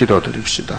기도드립시다.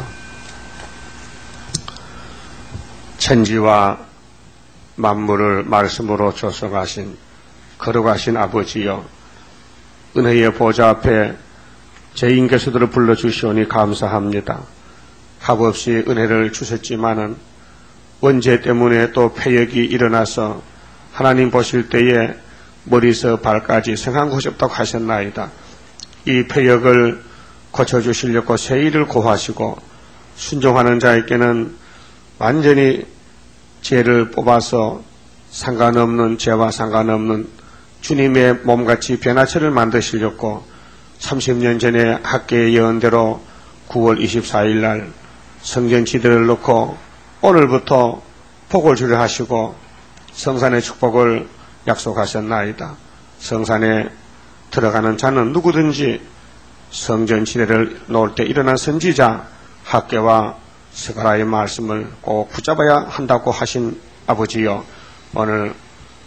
천지와 만물을 말씀으로 조성하신 거룩하신 아버지여, 은혜의 보좌 앞에 죄인 개수들을 불러주시오니 감사합니다. 값없이 은혜를 주셨지만은 원죄 때문에 또 패역이 일어나서 하나님 보실 때에 머리에서 발까지 성한 곳이 없다고 하셨나이다. 이 패역을 고쳐주시려고 세일을 고하시고 순종하는 자에게는 완전히 죄를 뽑아서 상관없는 죄와 상관없는 주님의 몸같이 변화체를 만드시려고 30년 전에 학계에 예언대로 9월 24일 날 성전지대를 놓고 오늘부터 복을 주려 하시고 성산의 축복을 약속하셨나이다. 성산에 들어가는 자는 누구든지 성전지대를 놓을 때 일어난 선지자 학계와 스가랴의 말씀을 꼭 붙잡아야 한다고 하신 아버지여, 오늘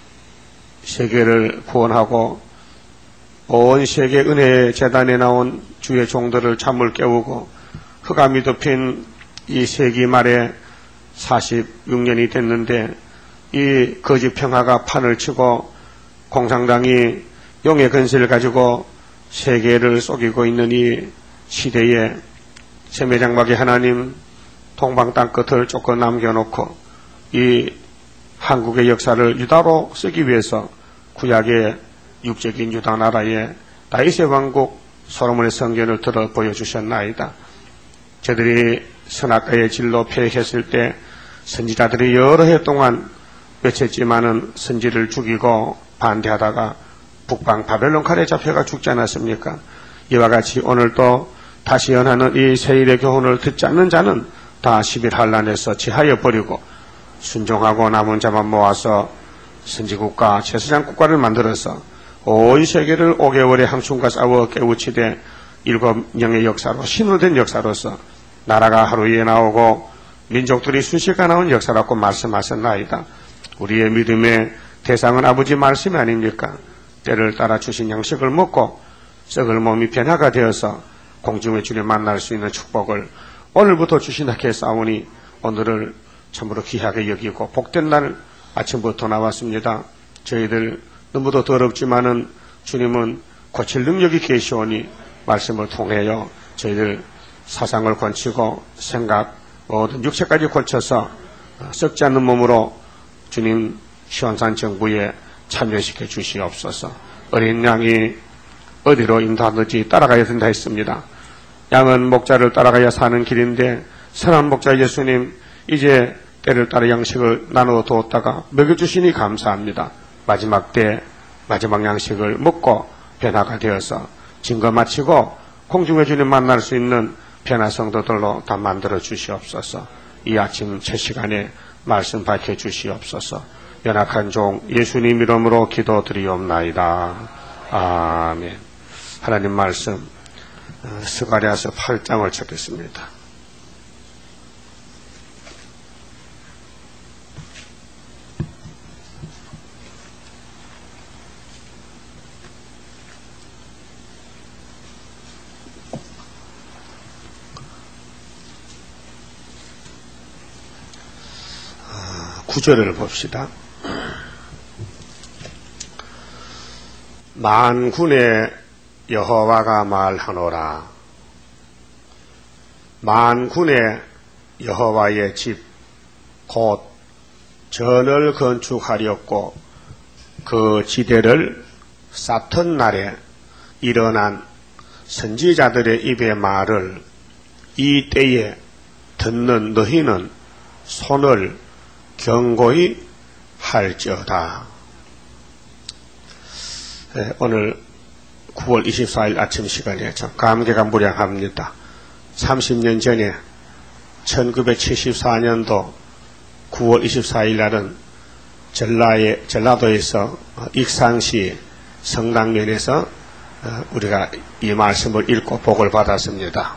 세계를 구원하고 온 세계 은혜의 재단에 나온 주의 종들을 잠을 깨우고 흑암이 덮인 이 세기 말에 46년이 됐는데 이 거짓 평화가 판을 치고 공산당이 용의 근세를 가지고 세계를 속이고 있는 이 시대에 세매장막의 하나님 동방 땅끝을 조금 남겨놓고 이 한국의 역사를 유다로 쓰기 위해서 구약의 육적인 유다 나라의 다윗의 왕국 솔로몬의 성전을 들어 보여주셨나이다. 저들이 선악과의 진로 폐역했을 때 선지자들이 여러 해 동안 외쳤지만은 선지를 죽이고 반대하다가 북방 바벨론 칼에 잡혀가 죽지 않았습니까? 이와 같이 오늘도 다시 연하는 이 세일의 교훈을 듣지 않는 자는 다 11한란에서 제하여 버리고 순종하고 남은 자만 모아서 선지국가, 제사장국가를 만들어서 온 세계를 5개월의 항춘과 싸워 깨우치되 7명의 역사로 신으로 된 역사로서 나라가 하루에 나오고 민족들이 수시가 나온 역사라고 말씀하셨나이다. 우리의 믿음의 대상은 아버지 말씀이 아닙니까? 때를 따라 주신 양식을 먹고 썩을 몸이 변화가 되어서 공중의 주를 만날 수 있는 축복을 오늘부터 주신다 했사오니 오늘을 참으로 귀하게 여기고 복된 날 아침부터 나왔습니다. 저희들 너무도 더럽지만은 주님은 고칠 능력이 계시오니 말씀을 통하여 저희들 사상을 고치고 생각 모든 육체까지 고쳐서 썩지 않는 몸으로 주님 시온산 정부에 참여시켜 주시옵소서. 어린 양이 어디로 인도하든지 따라가야 된다 했습니다. 양은 목자를 따라가야 사는 길인데 선한 목자 예수님 이제 때를 따라 양식을 나누어 두었다가 먹여주시니 감사합니다. 마지막 때 마지막 양식을 먹고 변화가 되어서 증거 마치고 공중의 주님 만날 수 있는 변화 성도들로 다 만들어 주시옵소서. 이 아침 첫 시간에 말씀 밝혀 주시옵소서. 연약한 종 예수님 이름으로 기도드리옵나이다. 아멘. 하나님 말씀 스가랴서 8장을 찾겠습니다. 구절을 봅시다. 만군의 여호와가 말하노라. 만군의 여호와의 집 곧 전을 건축하렸고 그 지대를 쌓던 날에 일어난 선지자들의 입의 말을 이 때에 듣는 너희는 손을 경고히 할지어다. 오늘 9월 24일 아침 시간에 참 감개가 무량합니다. 30년 전에 1974년도 9월 24일 날은 전라도에서 익산시 성당면에서 우리가 이 말씀을 읽고 복을 받았습니다.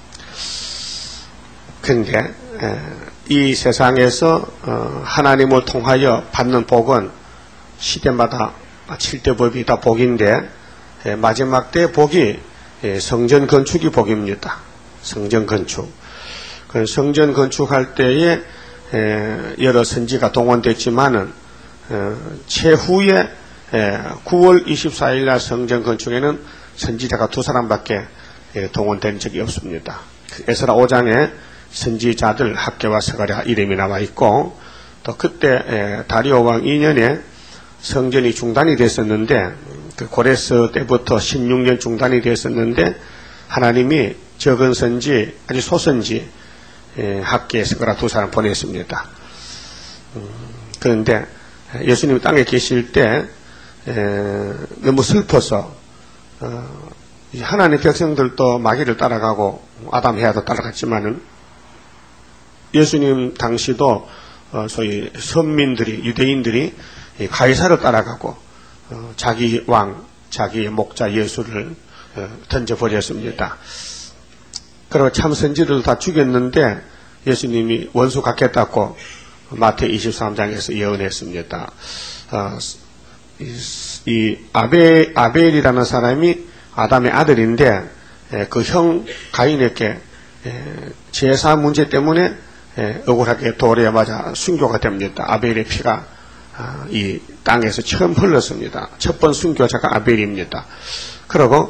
그런데 이 세상에서 하나님을 통하여 받는 복은 시대마다 7대 법이 다 복인데 마지막 때 복이 성전 건축이 복입니다. 성전 건축. 그 성전 건축할 때에 여러 선지가 동원됐지만은 최후에 9월 24일 날 성전 건축에는 선지자가 2사람밖에 동원된 적이 없습니다. 에스라 5장에 선지자들 학개와 스가랴 이름이 나와 있고, 또 그때 다리오 왕 2년에 성전이 중단이 됐었는데, 그 고레스 때부터 16년 중단이 됐었는데, 하나님이 적은 선지, 아주 소선지 학개, 스가랴 2사람 보냈습니다. 그런데 예수님이 땅에 계실 때 너무 슬퍼서 하나님의 백성들도 마귀를 따라가고 아담 해야도 따라갔지만은 예수님 당시도 소위 선민들이, 유대인들이 가이사를 따라가고 자기 왕, 자기 목자 예수를 던져버렸습니다. 그리고 참 선지를 다 죽였는데 예수님이 원수 갖겠다고 마태 23장에서 예언했습니다. 이 아벨이라는 사람이 아담의 아들인데 그 형 가인에게 제사 문제 때문에 억울하게 돌에 맞아 순교가 됩니다. 아벨의 피가 이 땅에서 처음 흘렀습니다. 첫 번 순교자가 아벨입니다. 그리고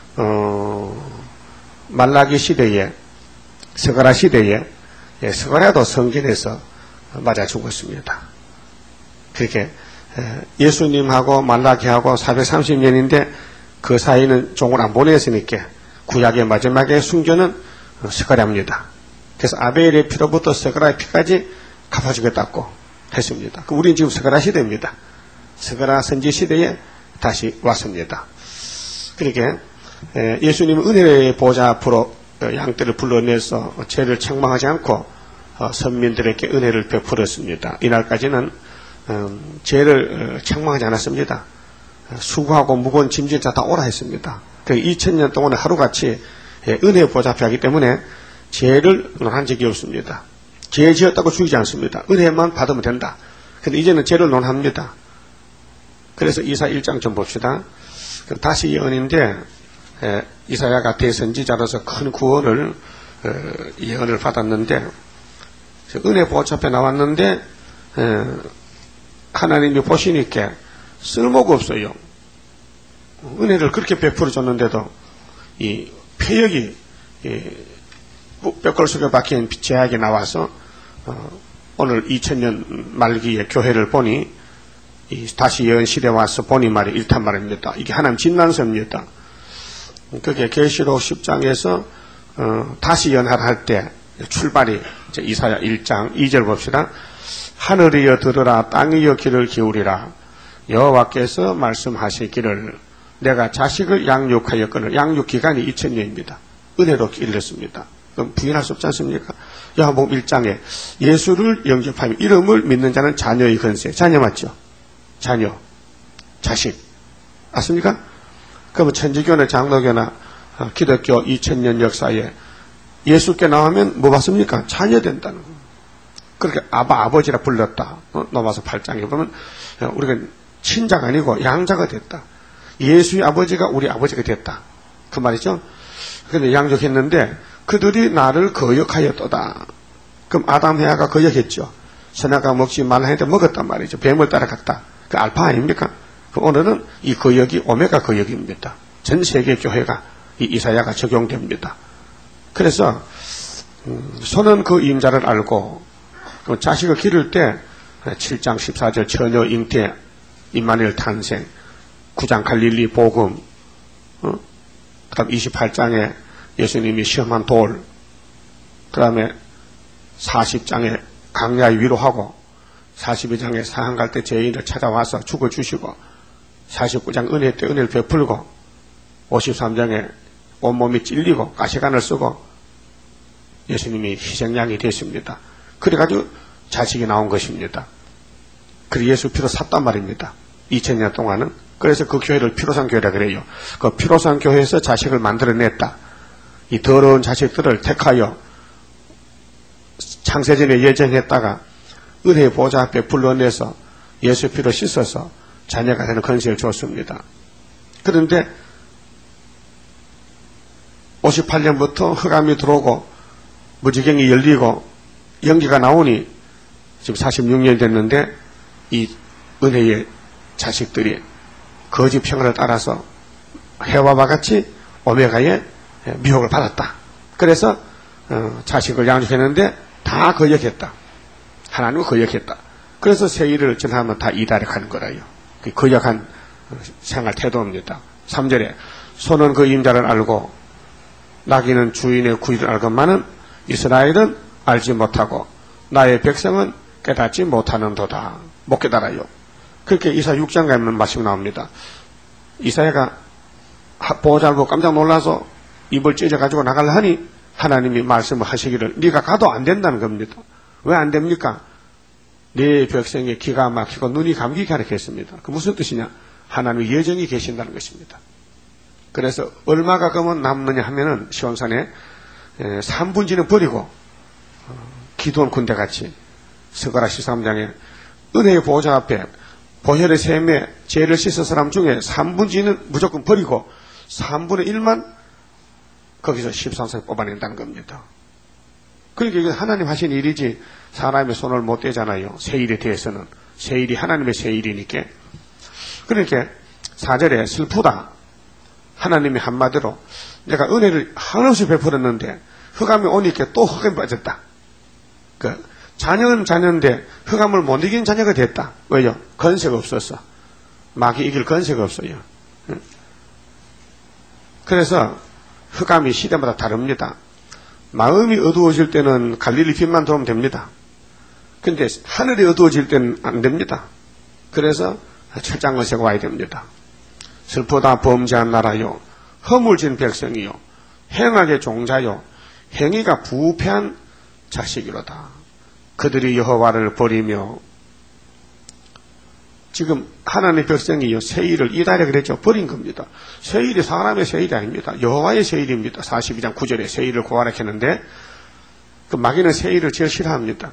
말라기 시대에, 스가랴 시대에 스가랴도 성전에서 맞아 죽었습니다. 그렇게 예수님하고 말라기하고 430년인데 그 사이는 종을 안 보냈으니까 구약의 마지막에 순교는 스가랴입니다. 그래서 아벨의 피로부터 스가랴의 피까지 갚아주겠다고 했습니다. 우리는 지금 스가랴 시대입니다. 스가랴 선지 시대에 다시 왔습니다. 그렇게 예수님은 은혜의 보좌 앞으로 양떼를 불러내서 죄를 책망하지 않고 선민들에게 은혜를 베풀었습니다. 이날까지는 죄를 책망하지 않았습니다. 수고하고 무거운 짐진 자 다 오라 했습니다. 2000년 동안 하루같이 은혜의 보좌 앞에 하기 때문에 죄를 논한 적이 없습니다. 죄 지었다고 죽이지 않습니다. 은혜만 받으면 된다. 근데 이제는 죄를 논합니다. 그래서 이사 1장 좀 봅시다. 다시 예언인데 이사야가 대선지자로서 큰 구원을 예언을 받았는데 은혜 보좌 앞에 나왔는데 하나님이 보시니까 쓸모가 없어요. 은혜를 그렇게 베풀어 줬는데도 이 폐역이 뼈골 속에 박힌 제약이 나와서 오늘 2000년 말기의 교회를 보니 다시 예언 시대 와서 보니 말이 일탄 말입니다. 이게 하나님 진난서입니다. 그게 계시록 10장에서 다시 예언할 때 출발이 이제 이사야 1장 2절 봅시다. 하늘이여 들으라, 땅이여 귀를 기울이라. 여호와께서 말씀하시기를 내가 자식을 양육하였거늘. 양육 기간이 2000년입니다. 은혜로 길렀습니다. 그럼 부인할 수 없지 않습니까? 요한복음 1장에 예수를 영접하며 이름을 믿는 자는 자녀의 권세. 자녀 맞죠? 자녀, 자식. 맞습니까? 그러면 천주교나 장로교나 기독교 2000년 역사에 예수께 나오면 뭐 받습니까? 자녀 된다는 거예요. 그렇게 아버지라 불렀다. 넘어서 8장에 보면 우리가 친자가 아니고 양자가 됐다. 예수의 아버지가 우리 아버지가 됐다. 그 말이죠. 그런데 양육했는데 그들이 나를 거역하였도다. 그럼 아담 해아가 거역했죠. 선악과 먹지 말라 했는데 먹었단 말이죠. 뱀을 따라갔다. 그 알파 아닙니까? 그 오늘은 이 거역이 오메가 거역입니다. 전 세계 교회가 이 이사야가 적용됩니다. 그래서 소는 그 임자를 알고 자식을 기를 때 7장 14절 처녀 잉태 임마누엘 탄생, 9장 갈릴리 복음, 그 다음 28장에 예수님이 시험한 돌, 그 다음에 40장에 강야의 위로하고 42장에 사항 갈 때 죄인을 찾아와서 죽어주시고 49장 은혜 때 은혜를 베풀고 53장에 온몸이 찔리고 가시관을 쓰고 예수님이 희생양이 되십니다. 그래가지고 자식이 나온 것입니다. 그리고 예수 피로 샀단 말입니다. 2000년 동안은. 그래서 그 교회를 피로산 교회라 그래요. 그 피로산 교회에서 자식을 만들어냈다. 이 더러운 자식들을 택하여 창세전에 예정했다가 은혜의 보좌 앞에 불러내서 예수 피로 씻어서 자녀가 되는 권세를 줬습니다. 그런데 58년부터 흑암이 들어오고 무지경이 열리고 연기가 나오니 지금 46년이 됐는데 이 은혜의 자식들이 거짓 평을 따라서 해와와 같이 오메가의 미혹을 받았다. 그래서 자식을 양육했는데 다 거역했다. 하나님은 거역했다. 그래서 세일을 전하면 다 이다락하는 거라요. 그 거역한 생활 태도입니다. 3절에 소는 그 임자를 알고 나귀는 주인의 구의를 알건만은 이스라엘은 알지 못하고 나의 백성은 깨닫지 못하는도다. 못 깨달아요. 그렇게 이사 6장 가면 말씀이 나옵니다. 이사야가 보호자를 보고 깜짝 놀라서 입을 찢어가지고 나가려 하니 하나님이 말씀을 하시기를 네가 가도 안 된다는 겁니다. 왜 안 됩니까? 네 백성의 기가 막히고 눈이 감기게 하라 했습니다. 그 무슨 뜻이냐? 하나님의 예정이 계신다는 것입니다. 그래서 얼마가 그러면 남느냐 하면은 시온산에 3분지는 버리고 기도원 군대같이 스가랴 13장에 은혜의 보호자 앞에 보혈의 셈에 죄를 씻은 사람 중에 3분지는 무조건 버리고 3분의 1만 거기서 13세 뽑아낸다는 겁니다. 그러니까 이건 하나님 하신 일이지 사람의 손을 못 대잖아요. 세일에 대해서는. 세일이 하나님의 세일이니까. 그러니까 4절에 슬프다. 하나님이 한마디로 내가 은혜를 한없이 베풀었는데 흑암이 오니까 또 흑암이 빠졌다. 그 자녀는 자녀인데 흑암을 못 이긴 자녀가 됐다. 왜요? 건세가 없었어. 마귀 이길 건세가 없어요. 그래서 흑암이 시대마다 다릅니다. 마음이 어두워질 때는 갈릴리 빛만 들어오면 됩니다. 근데 하늘이 어두워질 때는 안 됩니다. 그래서 철장거세가 와야 됩니다. 슬프다 범죄한 나라요 허물진 백성이요 행악의 종자요 행위가 부패한 자식이로다. 그들이 여호와를 버리며 지금 하나님의 백성이요 세일을 이달에 그랬죠. 버린 겁니다. 세일이 사람의 세일이 아닙니다. 여호와의 세일입니다. 42장 9절에 세일을 고하라 했는데 그 마귀는 세일을 제일 싫어합니다.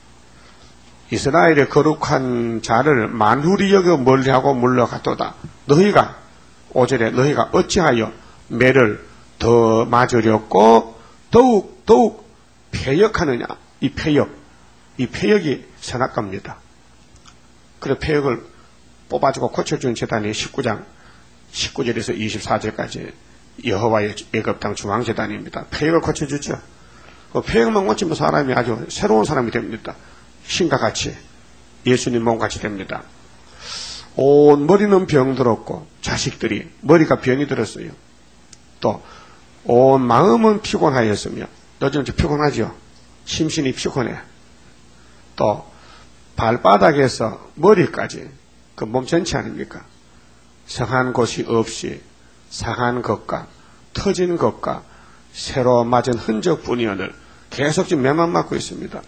이스라엘의 거룩한 자를 만훌히 여겨 멀리하고 물러갔도다. 너희가 5절에 너희가 어찌하여 매를 더 맞으렸고 더욱 패역하느냐. 이 패역이 선악과입니다. 그래 패역을 뽑아주고 고쳐준 제단이 19장 19절에서 24절까지 여호와의 애굽 땅 중앙제단입니다. 패역을 고쳐주죠. 그 패역만 고치면 사람이 아주 새로운 사람이 됩니다. 신과 같이 예수님 몸같이 됩니다. 온 머리는 병들었고 자식들이 머리가 병이 들었어요. 또 온 마음은 피곤하였으며 요즘 피곤하죠. 심신이 피곤해. 또 발바닥에서 머리까지 그 몸 전체 아닙니까? 성한 곳이 없이 상한 것과 터진 것과 새로 맞은 흔적뿐이오늘 계속 지금 매만 맞고 있습니다.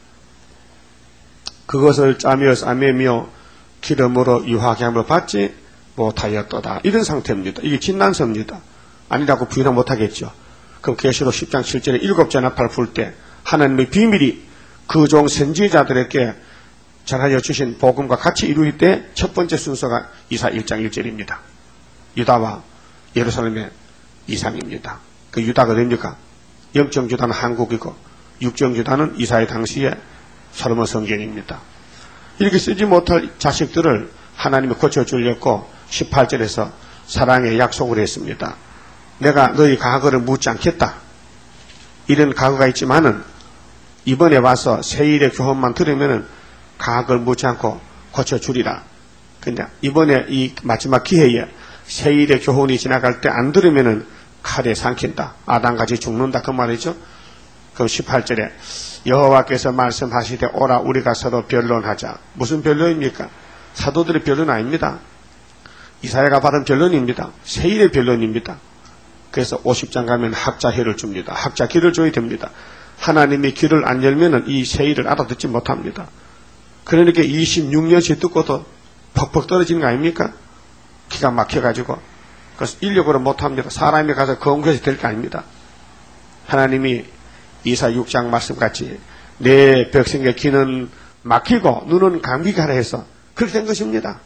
그것을 짜며 싸매며 기름으로 유하게 함을 받지 못하였도다. 이런 상태입니다. 이게 진난서입니다. 아니라고 부인하 못하겠죠. 그럼 계시록 10장 7절에 7째 나팔 불 때 하나님의 비밀이 그 종 선지자들에게 전하여 주신 복음과 같이 이루일 때 첫 번째 순서가 이사 1장 1절입니다. 유다와 예루살렘의 이상입니다. 그 유다가 됩니까? 영적 유다는 한국이고 육적 유다는 이사의 당시에 솔로몬 성전입니다. 이렇게 쓰지 못할 자식들을 하나님이 고쳐주려고 18절에서 사랑의 약속을 했습니다. 내가 너희 과거를 묻지 않겠다. 이런 과거가 있지만은 이번에 와서 세일의 교훈만 들으면은 과거를 묻지 않고 고쳐주리라. 근데 이번에 이 마지막 기회에 세일의 교훈이 지나갈 때 안 들으면은 칼에 삼킨다. 아담같이 죽는다. 그 말이죠. 그럼 18절에 여호와께서 말씀하시되 오라 우리가 서로 변론하자. 무슨 변론입니까? 사도들의 변론 아닙니다. 이사야가 받은 변론입니다. 세일의 변론입니다. 그래서 50장 가면 학자회를 줍니다. 학자길을 줘야 됩니다. 하나님이 길을 안 열면은 이 세일을 알아듣지 못합니다. 그러니까 26년씩 듣고도 퍽퍽 떨어지는 거 아닙니까? 기가 막혀가지고. 그래서 인력으로 못합니다. 사람이 가서 건국해서 될 게 아닙니다. 하나님이 이사 6장 말씀같이 내 백성의 귀는 막히고 눈은 감기게 하라 해서 그렇게 된 것입니다.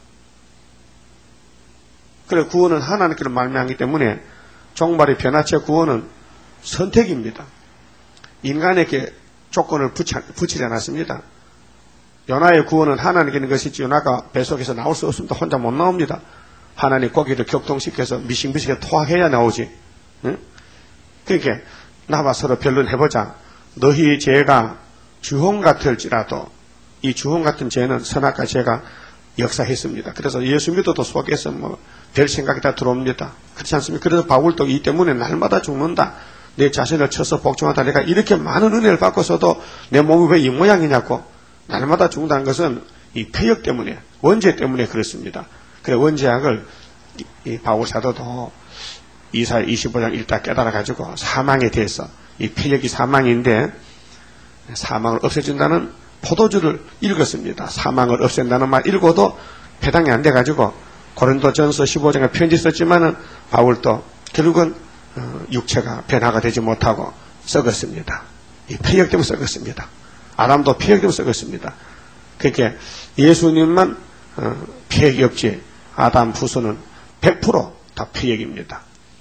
그래 구원은 하나님께로 말미암기 때문에 종말의 변화체 구원은 선택입니다. 인간에게 조건을 붙이지 않았습니다. 요나의 구원은 하나님께 있는 것이지 요나가 뱃속에서 나올 수 없습니다. 혼자 못 나옵니다. 하나님 고기를 격동시켜서 미싱미싱하게 토하해야 나오지. 응? 그러니까 나와 서로 변론해보자. 너희 죄가 주홍 같을지라도 이 주홍 같은 죄는 선악과 죄가 역사했습니다. 그래서 예수 믿어도 속에서 별 생각이 다 들어옵니다. 그렇지 않습니까? 그래서 바울도 이 때문에 날마다 죽는다. 내 자신을 쳐서 복종하다. 내가 이렇게 많은 은혜를 받고서도 내 몸이 왜 이 모양이냐고. 날마다 죽는다는 것은 이 폐역 때문에, 원죄 때문에 그렇습니다. 그래 원죄악을 이 바울 사도도 이사야 25장 읽다 깨달아가지고 사망에 대해서 이 폐역이 사망인데 사망을 없애준다는 포도주를 읽었습니다. 사망을 없앤다는 말 읽어도 배당이 안 돼가지고 고린도전서 15장에 편지 썼지만은 바울도 결국은 육체가 변화가 되지 못하고 썩었습니다. 이 폐역 때문에 썩었습니다. 아담도 폐역 때문에 썩었습니다. 그렇게 예수님만 폐역이 없지 아담 후손은 100% 다 폐역입니다.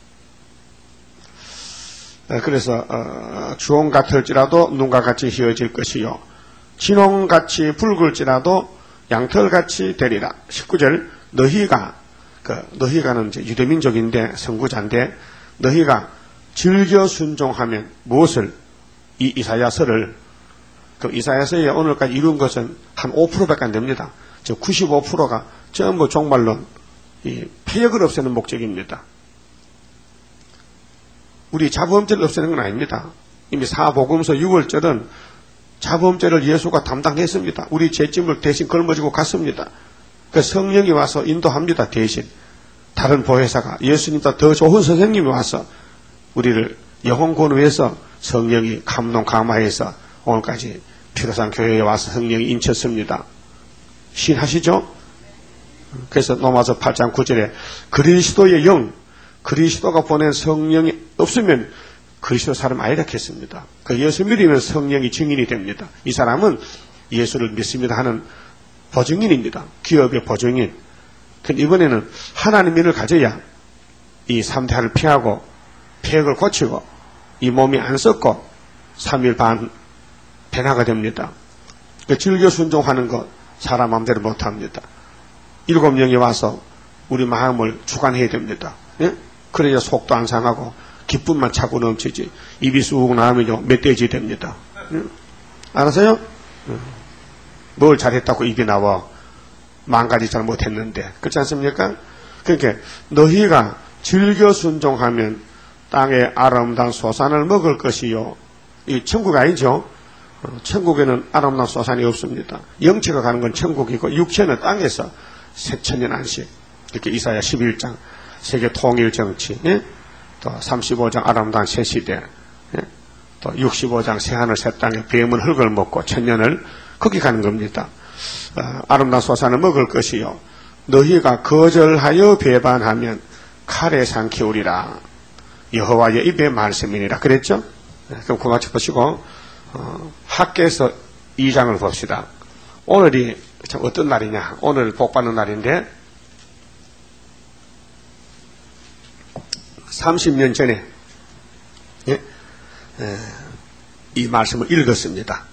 그래서 주홍 같을지라도 눈과 같이 휘어질 것이요 진홍같이 붉을지라도 양털같이 되리라. 19절 너희가는 이제 유대민족인데 선구자인데 너희가 즐겨 순종하면 무엇을 이 이사야서를 그 이사야서에 오늘까지 이룬 것은 한 5%밖에 안 됩니다. 즉 95%가 전부 종말론 이 폐역을 없애는 목적입니다. 우리 자범죄를 없애는 건 아닙니다. 이미 사복음서 6월절은 자범죄를 예수가 담당했습니다. 우리 죄짐을 대신 걸머지고 갔습니다. 그 성령이 와서 인도합니다. 대신 다른 보혜사가 예수님보다 더 좋은 선생님이 와서 우리를 영혼 권위해서 성령이 감동 감화해서 오늘까지 피로산 교회에 와서 성령이 인쳤습니다. 신하시죠? 그래서 로마서 8장 9절에 그리스도의 영, 그리스도가 보낸 성령이 없으면 그리스도 사람 아니라 했습니다. 그 예수 믿으면 성령이 증인이 됩니다. 이 사람은 예수를 믿습니다 하는 보증인입니다. 기업의 보증인. 근데 이번에는 하나님 믿음을 가져야 이 3대를 피하고 폐역을 고치고 이 몸이 안 썩고 3일 반 변화가 됩니다. 그 즐겨 순종하는 것 사람 마음대로 못합니다. 7명이 와서 우리 마음을 주관해야 됩니다. 예? 그래야 속도 안 상하고 기쁨만 차고 넘치지. 입이 쑥 나오면 멧돼지 됩니다. 예? 알았어요? 뭘 잘했다고 입이 나와. 만가지 잘 못했는데. 그렇지 않습니까? 그러니까 너희가 즐겨 순종하면 땅의 아름다운 소산을 먹을 것이요. 이 천국 아니죠? 천국에는 아름다운 소산이 없습니다. 영체가 가는 건 천국이고 육체는 땅에서 새천년 안식. 이렇게 이사야 11장 세계 통일 정치, 예? 또 35장 아름다운 새 시대, 예? 또 65장 새하늘 새 땅에 뱀은 흙을 먹고 천년을 거기 가는 겁니다. 아름다운 소산을 먹을 것이요 너희가 거절하여 배반하면 칼에 삼키우리라. 여호와의 입의 말씀이니라. 그랬죠? 그럼 그 같이 보시고 학개서 2장을 봅시다. 오늘이 참 어떤 날이냐? 오늘 복받는 날인데 30년 전에 이 말씀을 읽었습니다.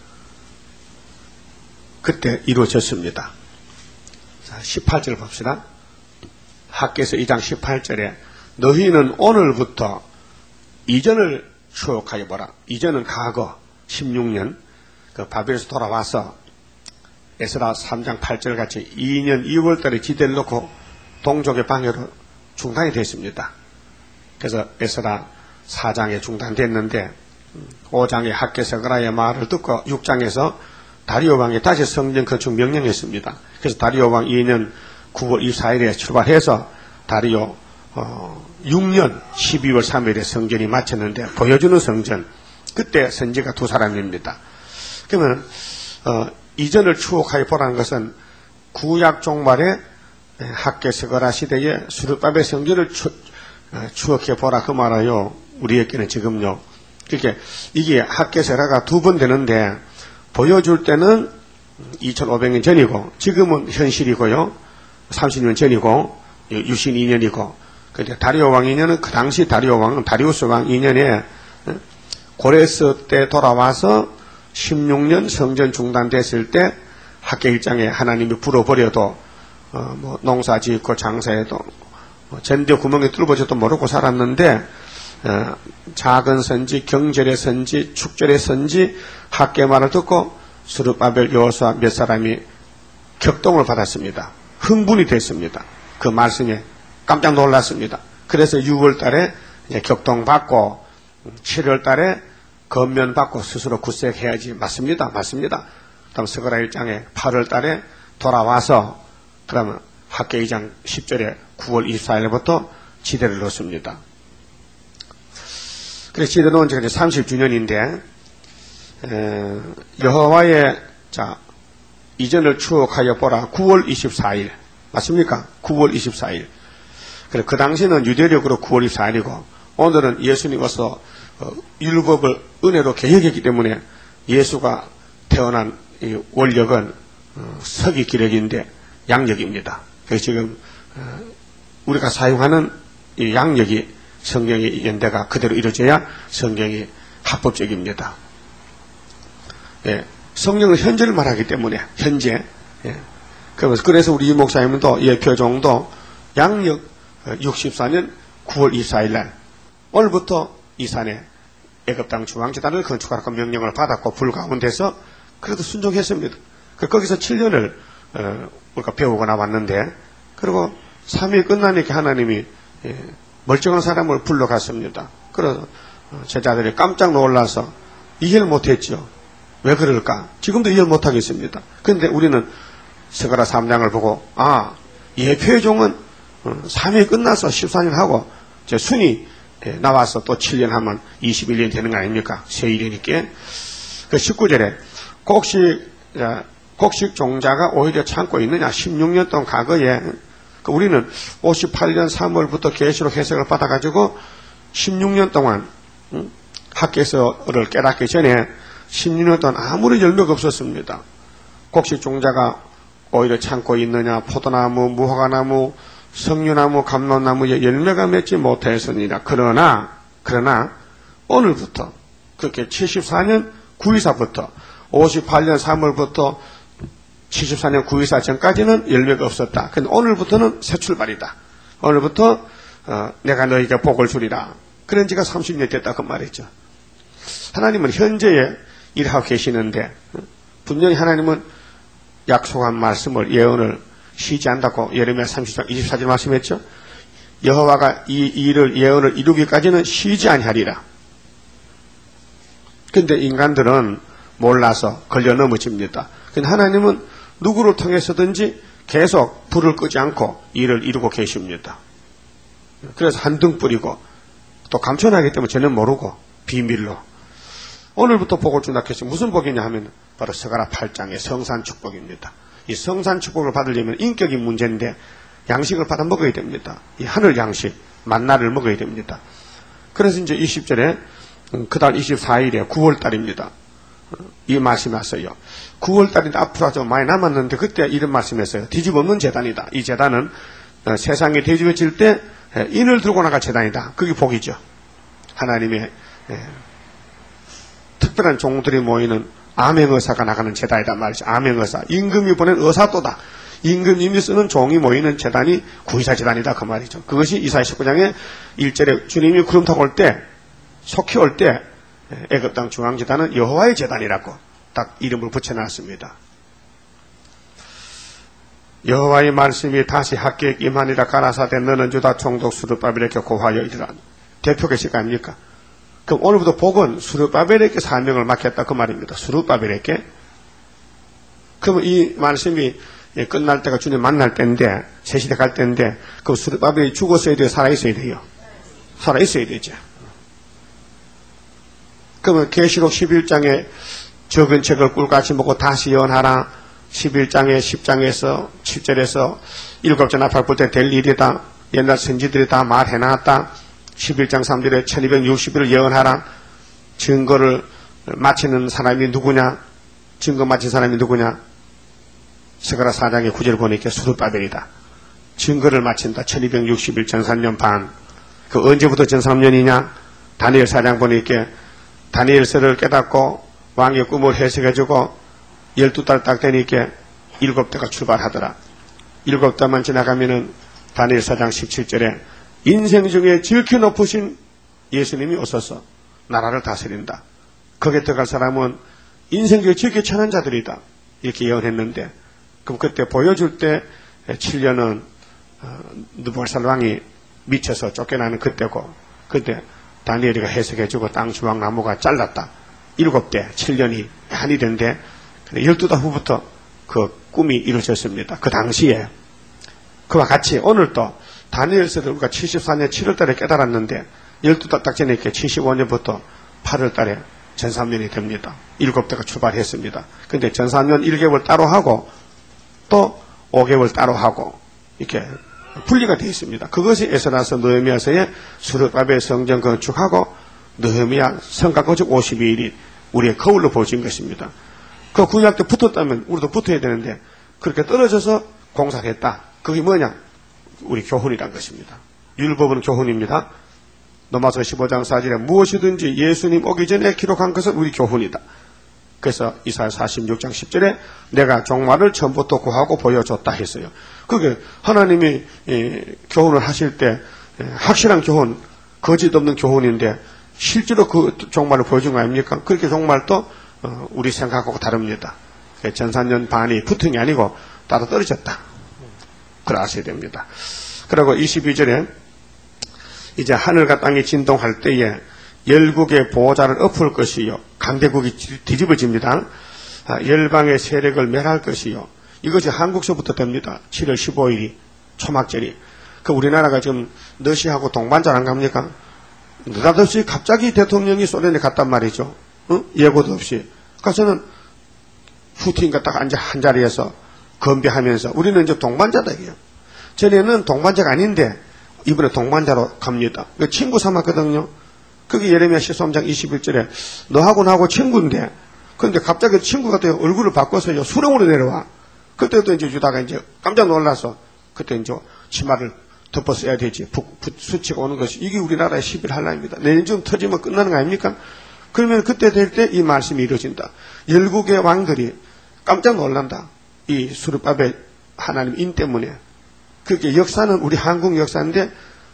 그때 이루어졌습니다. 자, 18절 봅시다. 학개서 2장 18절에 너희는 오늘부터 이전을 추억하여 보라. 이전은 과거 16년 그 바벨에서 돌아와서 에스라 3장 8절 같이 2년 2월달에 지대를 놓고 동족의 방해로 중단이 됐습니다. 그래서 에스라 4장에 중단됐는데 5장의 학개서그라의 말을 듣고 6장에서 다리오 왕이 다시 성전 건축 명령했습니다. 그래서 다리오 왕 2년 9월 24일에 출발해서 다리오 6년 12월 3일에 성전이 마쳤는데 보여주는 성전 그때 선지가 2사람입니다. 그러면 이전을 추억하여 보라는 것은 구약 종말에 학개서그라 시대에 수르바벨 성전을 추억해 보라 그 말이요. 우리에게는 지금요. 그러니까 이게 학개서라가 2번 되는데 보여줄 때는 2500년 전이고 지금은 현실이고요. 30년 전이고 유신 2년이고 근데 다리오 왕 2년은 그 당시 다리오 왕은 다리우스 왕 2년에 고레스 때 돌아와서 16년 성전 중단됐을 때 학계 일장에 하나님이 불어버려도 뭐 농사 짓고 장사해도 전대 구멍에 뚫어져도 모르고 살았는데 작은 선지, 경절의 선지, 축절의 선지 학계 말을 듣고 스룹바벨, 여호수아 몇 사람이 격동을 받았습니다. 흥분이 됐습니다. 그 말씀에 깜짝 놀랐습니다. 그래서 6월 달에 이제 격동받고 7월 달에 건면받고 스스로 굳색해야지. 맞습니다. 맞습니다. 그다음 스가랴 1장에 8월 달에 돌아와서 그러면 학계 2장 10절에 9월 24일부터 지대를 넣습니다. 그래서 지대 놓은 지가 이제 30주년인데 여호와의 이전을 추억하여 보라. 9월 24일 맞습니까? 9월 24일. 그래 그 당시는 유대력으로 9월 24일이고 오늘은 예수님 와서 율법을 은혜로 개혁했기 때문에 예수가 태어난 이 원력은 서기 기력인데 양력입니다. 그래서 지금 우리가 사용하는 이 양력이 성경의 연대가 그대로 이루어져야 성경이 합법적입니다. 예, 성령은 현재를 말하기 때문에 현재. 예, 그래서 우리 이 목사님도 예표종도 양력 64년 9월 24일 날 오늘부터 이 산에 애굽 땅 중앙재단을 건축하라고 명령을 받았고 불 가운데서 그래도 순종했습니다. 거기서 7년을 우리가 배우고 나왔는데 그리고 3일 끝나니까 하나님이 멀쩡한 사람을 불러갔습니다. 그래서 제자들이 깜짝 놀라서 이해를 못했죠. 왜 그럴까? 지금도 이해를 못하겠습니다. 그런데 우리는 스가랴 3장을 보고 예표의 종은 3일 끝나서 14년 하고 순이 나와서 또 7년 하면 21년 되는 거 아닙니까? 새 1년이니까. 그 19절에 곡식 종자가 오히려 참고 있느냐? 16년 동안 과거에 우리는 58년 3월부터 계시록 해석을 받아가지고 16년 동안 학계서를 깨닫기 전에 16년 동안 아무런 열매가 없었습니다. 곡식 종자가 오히려 참고 있느냐? 포도나무, 무화과나무, 석류나무, 감론나무에 열매가 맺지 못하였으니라. 그러나 오늘부터 그렇게 74년 9.24부터 58년 3월부터 74년 9.24 전까지는 열매가 없었다. 근데 오늘부터는 새 출발이다. 오늘부터 내가 너희에게 복을 주리라. 그런 지가 30년 됐다 그 말이죠. 하나님은 현재에 일하고 계시는데 분명히 하나님은 약속한 말씀을 예언을 쉬지 않다고 예레미야 30장 24절 말씀했죠. 여호와가 이 일을 예언을 이루기까지는 쉬지 아니하리라. 근데 인간들은 몰라서 걸려 넘어집니다. 근데 하나님은 누구를 통해서든지 계속 불을 끄지 않고 일을 이루고 계십니다. 그래서 한등 뿌리고 또 감춰나기 때문에 저는 모르고 비밀로 오늘부터 복을 준다 했지. 무슨 복이냐 하면 바로 스가랴 8장의 성산 축복입니다. 이 성산 축복을 받으려면 인격이 문제인데 양식을 받아 먹어야 됩니다. 이 하늘 양식, 만나를 먹어야 됩니다. 그래서 이제 20절에 그달 24일에 9월달입니다. 이 말씀이 왔어요. 9월달인데 앞으로 아주 많이 남았는데 그때 이런 말씀했어요. 뒤집어없는 재단이다. 이 재단은 세상에 뒤집어질 때 인을 들고 나갈 재단이다. 그게 복이죠. 하나님의 특별한 종들이 모이는 암행의사가 나가는 재단이다 말이죠. 암행의사. 임금이 보낸 의사또다. 임금님이 쓰는 종이 모이는 재단이 구의사 재단이다 그 말이죠. 그것이 이사야 19장에 1절에 주님이 구름 타고 올 때 속히 올 때 애굽 땅 중앙재단은 여호와의 재단이라고 딱 이름을 붙여놨습니다. 여호와의 말씀이 다시 학계에 임하니라. 가라사대 너는 유다 총독 스룹바벨에게 고하여 이르라. 대표 계시가 아닙니까? 그럼 오늘부터 복은 스룹바벨에게 사명을 맡겼다 그 말입니다. 스룹바벨에게. 그러면 이 말씀이 끝날 때가 주님 만날 때인데 새 시대 갈 때인데 그 스룹바벨이 죽었어야 돼요? 살아있어야 돼요? 살아있어야 되죠. 그러면 계시록 11장에 적은 책을 꿀같이 먹고 다시 예언하라. 11장에 10장에서 7절에서 7째 나팔 불 때 될 일이다. 옛날 선지들이 다 말해놨다. 11장 3절에 1260일을 예언하라. 증거를 마치는 사람이 누구냐? 증거 마친 사람이 누구냐? 스가랴 4장의 9절 보니까 스룹바벨이다. 증거를 마친다. 1260일 전산년 반. 그 언제부터 전산년이냐? 다니엘 4장 보니까 다니엘서를 깨닫고 왕의 꿈을 해석해주고 12달 딱 되니까 7대가 출발하더라. 7달만 지나가면은 다니엘 4장 17절에 인생 중에 지극히 높으신 예수님이 오셔서 나라를 다스린다. 거기에 들어갈 사람은 인생 중에 지극히 천한 자들이다. 이렇게 예언했는데, 그럼 그때 보여줄 때 7년은 느부갓네살 왕이 미쳐서 쫓겨나는 그때고, 그때 다니엘이가 해석해주고 땅 주황나무가 잘랐다. 7대 7년이 한이 된데 12달 후부터 그 꿈이 이루어졌습니다. 그 당시에. 그와 같이 오늘도 다니엘서를 우리가 74년 7월달에 깨달았는데 12달 딱 전에 75년부터 8월달에 전삼년이 됩니다. 7대가 출발했습니다. 근데 전삼년 1개월 따로 하고 또 5개월 따로 하고 이렇게 분리가 되어 있습니다. 그것이 에스라서 느헤미야서의 수르바벨 성전 건축하고 느헤미야 성곽 건축 52일이 우리의 거울로 보여진 것입니다. 그 구약 때 붙었다면 우리도 붙어야 되는데 그렇게 떨어져서 공사를 했다. 그게 뭐냐? 우리 교훈이란 것입니다. 율법은 교훈입니다. 로마서 15장 4절에 무엇이든지 예수님 오기 전에 기록한 것은 우리 교훈이다. 그래서 이사야 46장 10절에 내가 종말을 처음부터 구하고 보여줬다 했어요. 그게 하나님이 교훈을 하실 때 확실한 교훈, 거짓 없는 교훈인데 실제로 그 종말을 보여준 거 아닙니까? 그렇게 종말도 우리 생각하고 다릅니다. 전산년 반이 붙은 게 아니고 따로 떨어졌다. 그걸 아셔야 됩니다. 그리고 22절에 이제 하늘과 땅이 진동할 때에 열국의 보호자를 엎을 것이요 강대국이 뒤집어집니다. 열방의 세력을 멸할 것이요 이것이 한국서부터 됩니다. 7월 15일이 초막절이. 그 우리나라가 지금 러시아하고 동반자 안 갑니까? 느닷없이 갑자기 대통령이 소련에 갔단 말이죠. 응? 예고도 없이. 가서는 푸틴과 딱 앉아 한 자리에서 건배하면서 우리는 이제 동반자다 이게요. 전에는 동반자가 아닌데 이번에 동반자로 갑니다. 친구 삼았거든요. 그게 예레미야 13장 21절에 너하고 나하고 친구인데 그런데 갑자기 친구가 또 얼굴을 바꿔서요 수렁으로 내려와. 그때도 이제 유다가 이제 깜짝 놀라서 그때 이제 치마를 덮어 써야 되지. 수치가 오는 것이 이게 우리나라의 11할례입니다. 내년쯤 터지면 끝나는 거 아닙니까? 그러면 그때 될 때 이 말씀이 이루어진다. 열국의 왕들이 깜짝 놀란다. 이 수르바벨 하나님 인 때문에. 그게 역사는 우리 한국 역사인데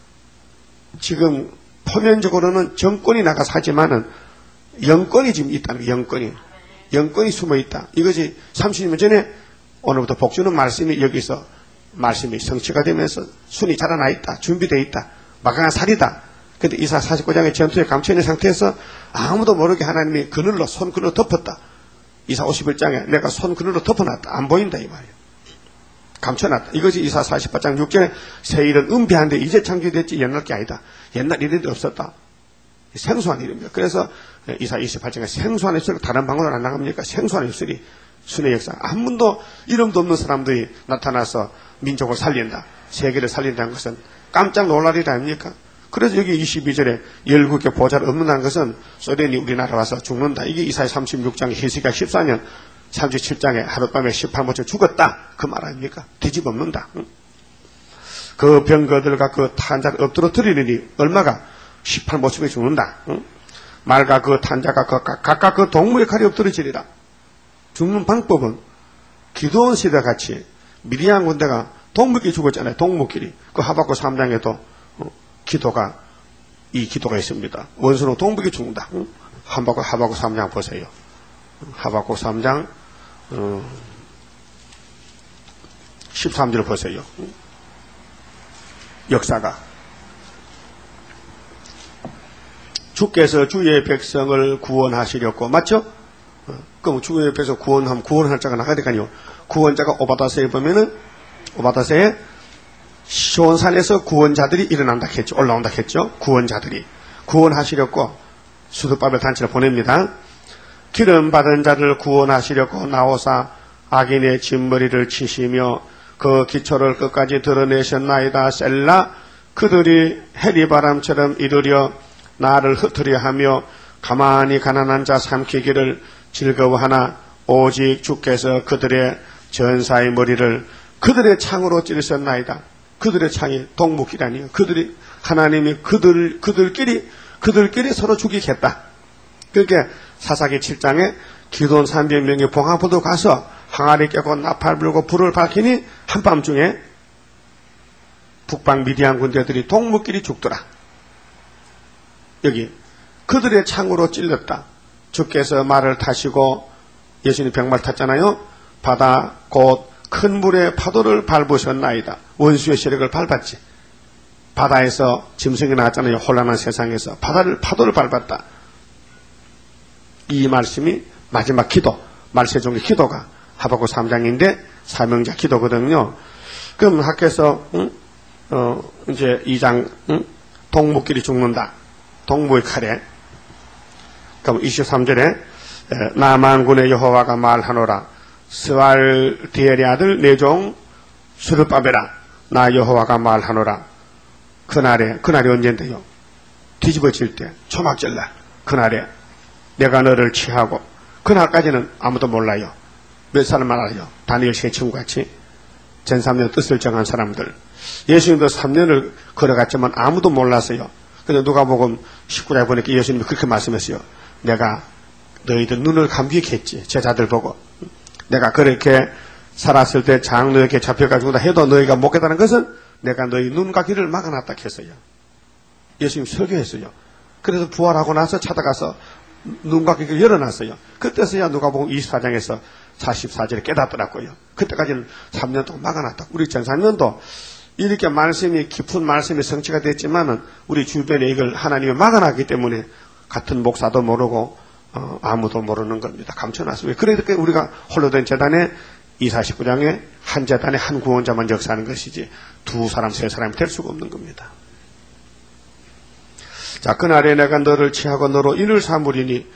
지금 표면적으로는 정권이 나가서 하지만은 영권이 지금 있다는 거예요. 영권이 숨어 있다. 이것이 30년 전에 오늘부터 복주는 말씀이 여기서 말씀이 성취가 되면서 순이 자라나 있다. 준비되어 있다. 막강한 살이다. 근데 이사 49장의 전투에 감춰있는 상태에서 아무도 모르게 하나님이 그늘로 손그늘로 덮었다. 이사 51장에 내가 손그늘로 덮어놨다. 안 보인다 이 말이에요. 감춰놨다. 이것이 이사 48장 6절에 새 일은 은폐한데 이제 창조됐지 옛날 게 아니다. 옛날 이런 데 없었다. 생소한 일입니다. 그래서 이사 28장에 생소한 입술이 다른 방법으로 안 나갑니까? 생소한 입술이 순의 역사. 한 번도 이름도 없는 사람들이 나타나서 민족을 살린다. 세계를 살린다는 것은 깜짝 놀랄 일 아닙니까? 그래서 여기 22절에 열국의 보좌를 얻는다는 것은 소련이 우리나라 와서 죽는다. 이게 이사야 36장 히스기야 14년 37장에 하룻밤에 18모처 죽었다. 그 말 아닙니까? 뒤집어엎는다. 그 병거들과 그 탄자를 엎드려 드리느니 얼마가 18모처에 죽는다. 말과 그 탄자가 각각 그 동물의 칼이 엎드려지리라. 죽는 방법은 기도원 시대 같이 미디안 군대가 동물끼리 죽었잖아요. 동물끼리. 그 하박국 3장에도 기도가 이 기도가 있습니다. 원수는 동물끼리 죽는다. 하박국 3장 보세요. 하박국 3장 13절 보세요. 역사가 주께서 주의 백성을 구원하시렸고 맞죠? 그럼 주의 백성 구원하면 구원할 자가 나가야 되니까요. 구원자가 오바다서에 보면은 오바다서에 시온산에서 구원자들이 일어난다 했죠. 올라온다 했죠. 구원자들이 구원하시렸고 수두바벨 단체를 보냅니다. 기름 받은 자를 구원하시려고 나오사 악인의 진머리를 치시며 그 기초를 끝까지 드러내셨나이다. 셀라 그들이 해리바람처럼 이르려 나를 흩으려 하며 가만히 가난한 자 삼키기를 즐거워하나 오직 주께서 그들의 전사의 머리를 그들의 창으로 찌르셨나이다. 그들의 창이 동묵이라니요. 그들이 하나님이 그들끼리 그들끼리 서로 죽이겠다. 그렇게 사사기 7장에 기돈 300명의 봉합부도 가서 항아리 깨고 나팔 불고 불을 밝히니 한밤중에 북방 미디안 군대들이 동무끼리 죽더라. 여기 그들의 창으로 찔렸다. 주께서 말을 타시고 예수님 백말 탔잖아요. 바다 곧 큰 물의 파도를 밟으셨나이다. 원수의 세력을 밟았지. 바다에서 짐승이 나왔잖아요. 혼란한 세상에서 파도를 밟았다. 이 말씀이 마지막 기도, 말세종의 기도가 하박국 3장인데 사명자 기도거든요. 그럼 학교에서 이제 2장 동무끼리 죽는다. 동무의 칼에. 그럼 23절에 나만군의 여호와가 말하노라. 스왈디엘의 아들 내 종 스룹바벨아 나 여호와가 말하노라. 그날이 언젠데요? 뒤집어질 때 초막절날 그날에 내가 너를 취하고 그날까지는 아무도 몰라요. 몇 사람만 알아요? 다니엘 세 친구같이 전 3년 뜻을 정한 사람들. 예수님도 3년을 걸어갔지만 아무도 몰랐어요. 근데 누가복음 19장에 보니까 예수님이 그렇게 말씀했어요. 내가 너희들 눈을 감기게 했지. 제자들 보고. 내가 그렇게 살았을 때 장로에게 잡혀가지고 해도 너희가 못 깨달은 것은 내가 너희 눈과 귀를 막아놨다 했어요. 예수님 설교했어요. 그래서 부활하고 나서 찾아가서 눈과 귀를 열어놨어요. 그때서야 누가복음 24장에서 44절에 깨닫더라고요. 그때까지는 3년 동안 막아놨다. 우리 전사년도 이렇게 말씀이 깊은 말씀이 성취가 됐지만은 우리 주변에 이걸 하나님이 막아놨기 때문에 같은 목사도 모르고 아무도 모르는 겁니다. 감춰놨어요. 그러니까 우리가 홀로 된 재단에 249장에 한 재단에 한 구원자만 역사하는 것이지 두 사람 세 사람이 될 수가 없는 겁니다. 자, 그날에 내가 너를 취하고 너로 인을 삼으리니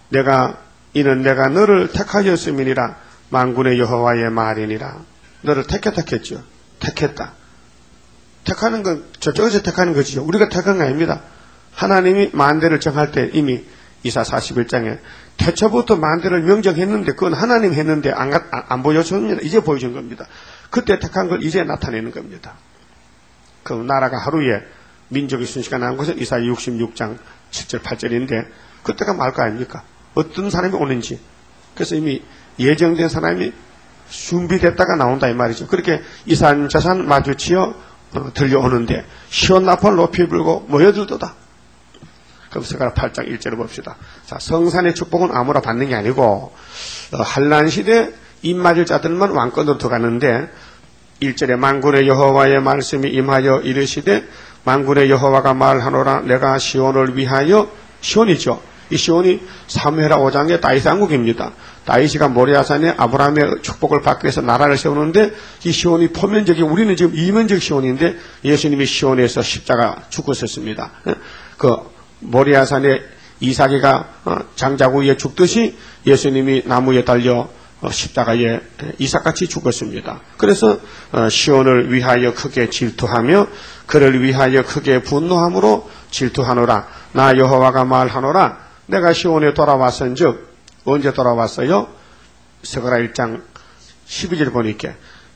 이는 내가 너를 택하였음이니라. 만군의 여호와의 말이니라. 너를 택했죠. 택했다. 택하는 건 저쪽에서 택하는 것이죠. 우리가 택한 거 아닙니다. 하나님이 만대를 정할 때 이미 이사 41장에 태초부터 만대를 명정했는데 그건 하나님 했는데 안 보여줬습니다. 이제 보여준 겁니다. 그때 택한 걸 이제 나타내는 겁니다. 그 나라가 하루에 민족이 순식간에 난 것은 이사 66장 7절 8절인데 그때가 말 거 아닙니까? 어떤 사람이 오는지. 그래서 이미 예정된 사람이 준비됐다가 나온다 이 말이죠. 그렇게 이산저산 마주치어 들려오는데 시온나팔 높이 불고 모여들도다. 그럼 스가랴 8장 1절을 봅시다. 자, 성산의 축복은 아무나 받는 게 아니고 한란 시대 입 맞을 자들만 왕권으로 들어가는데 1절에 만군의 여호와의 말씀이 임하여 이르시되 만군의 여호와가 말하노라. 내가 시온을 위하여, 시온이죠. 이 시온이 사무엘하 5장의 다윗 왕국입니다. 다윗이가 모리아산에 아브라함의 축복을 받기 위해서 나라를 세우는데 이 시온이 포면적이 우리는 지금 이면적 시온인데 예수님이 시온에서 십자가 죽었었습니다. 그 모리아산에 이삭이가 장자구 위에 죽듯이 예수님이 나무에 달려 십자가에 이삭같이 죽었습니다. 그래서 시온을 위하여 크게 질투하며 그를 위하여 크게 분노함으로 질투하노라. 나 여호와가 말하노라. 내가 시온에 돌아왔은즉 언제 돌아왔어요? 스가랴 1장 12절 보니까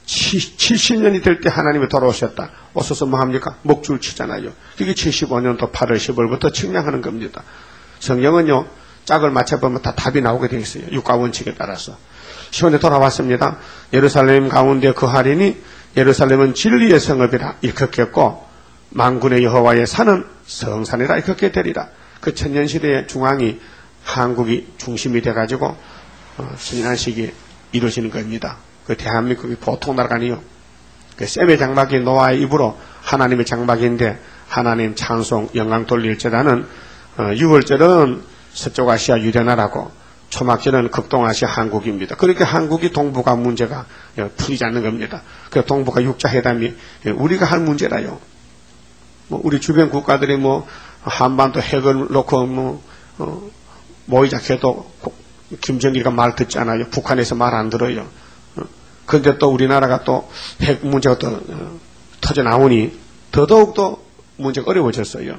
70년이 될 때 하나님이 돌아오셨다. 오셔서 뭐 합니까? 목줄 치잖아요. 그게 75년도 8월 10월부터 측량하는 겁니다. 성경은요, 짝을 맞춰보면 다 답이 나오게 되어 있어요. 육가 원칙에 따라서. 시온에 돌아왔습니다. 예루살렘 가운데 거하리니 예루살렘은 진리의 성읍이라 일컫겠고 만군의 여호와의 산은 성산이라 일컫게 되리라. 그 천년시대의 중앙이 한국이 중심이 돼가지고 신안식이 이루어지는 겁니다. 그 대한민국이 보통 나라가 아니요. 그 셈의 장막이 노아의 입으로 하나님의 장막인데 하나님 찬송 영광 돌릴지라는 6월절은 서쪽 아시아 유대나라고 초막절은 극동아시아 한국입니다. 그렇게 한국이 동북아 문제가 풀리지 않는 겁니다. 그 동북아 육자회담이 우리가 할 문제라요. 뭐 우리 주변 국가들이 뭐 한반도 핵을 놓고 모이자 해도 김정일이가 말 듣지 않아요. 북한에서 말 안 들어요. 그런데 또 우리나라가 또 핵 문제가 또 터져 나오니 더더욱더 문제가 어려워졌어요.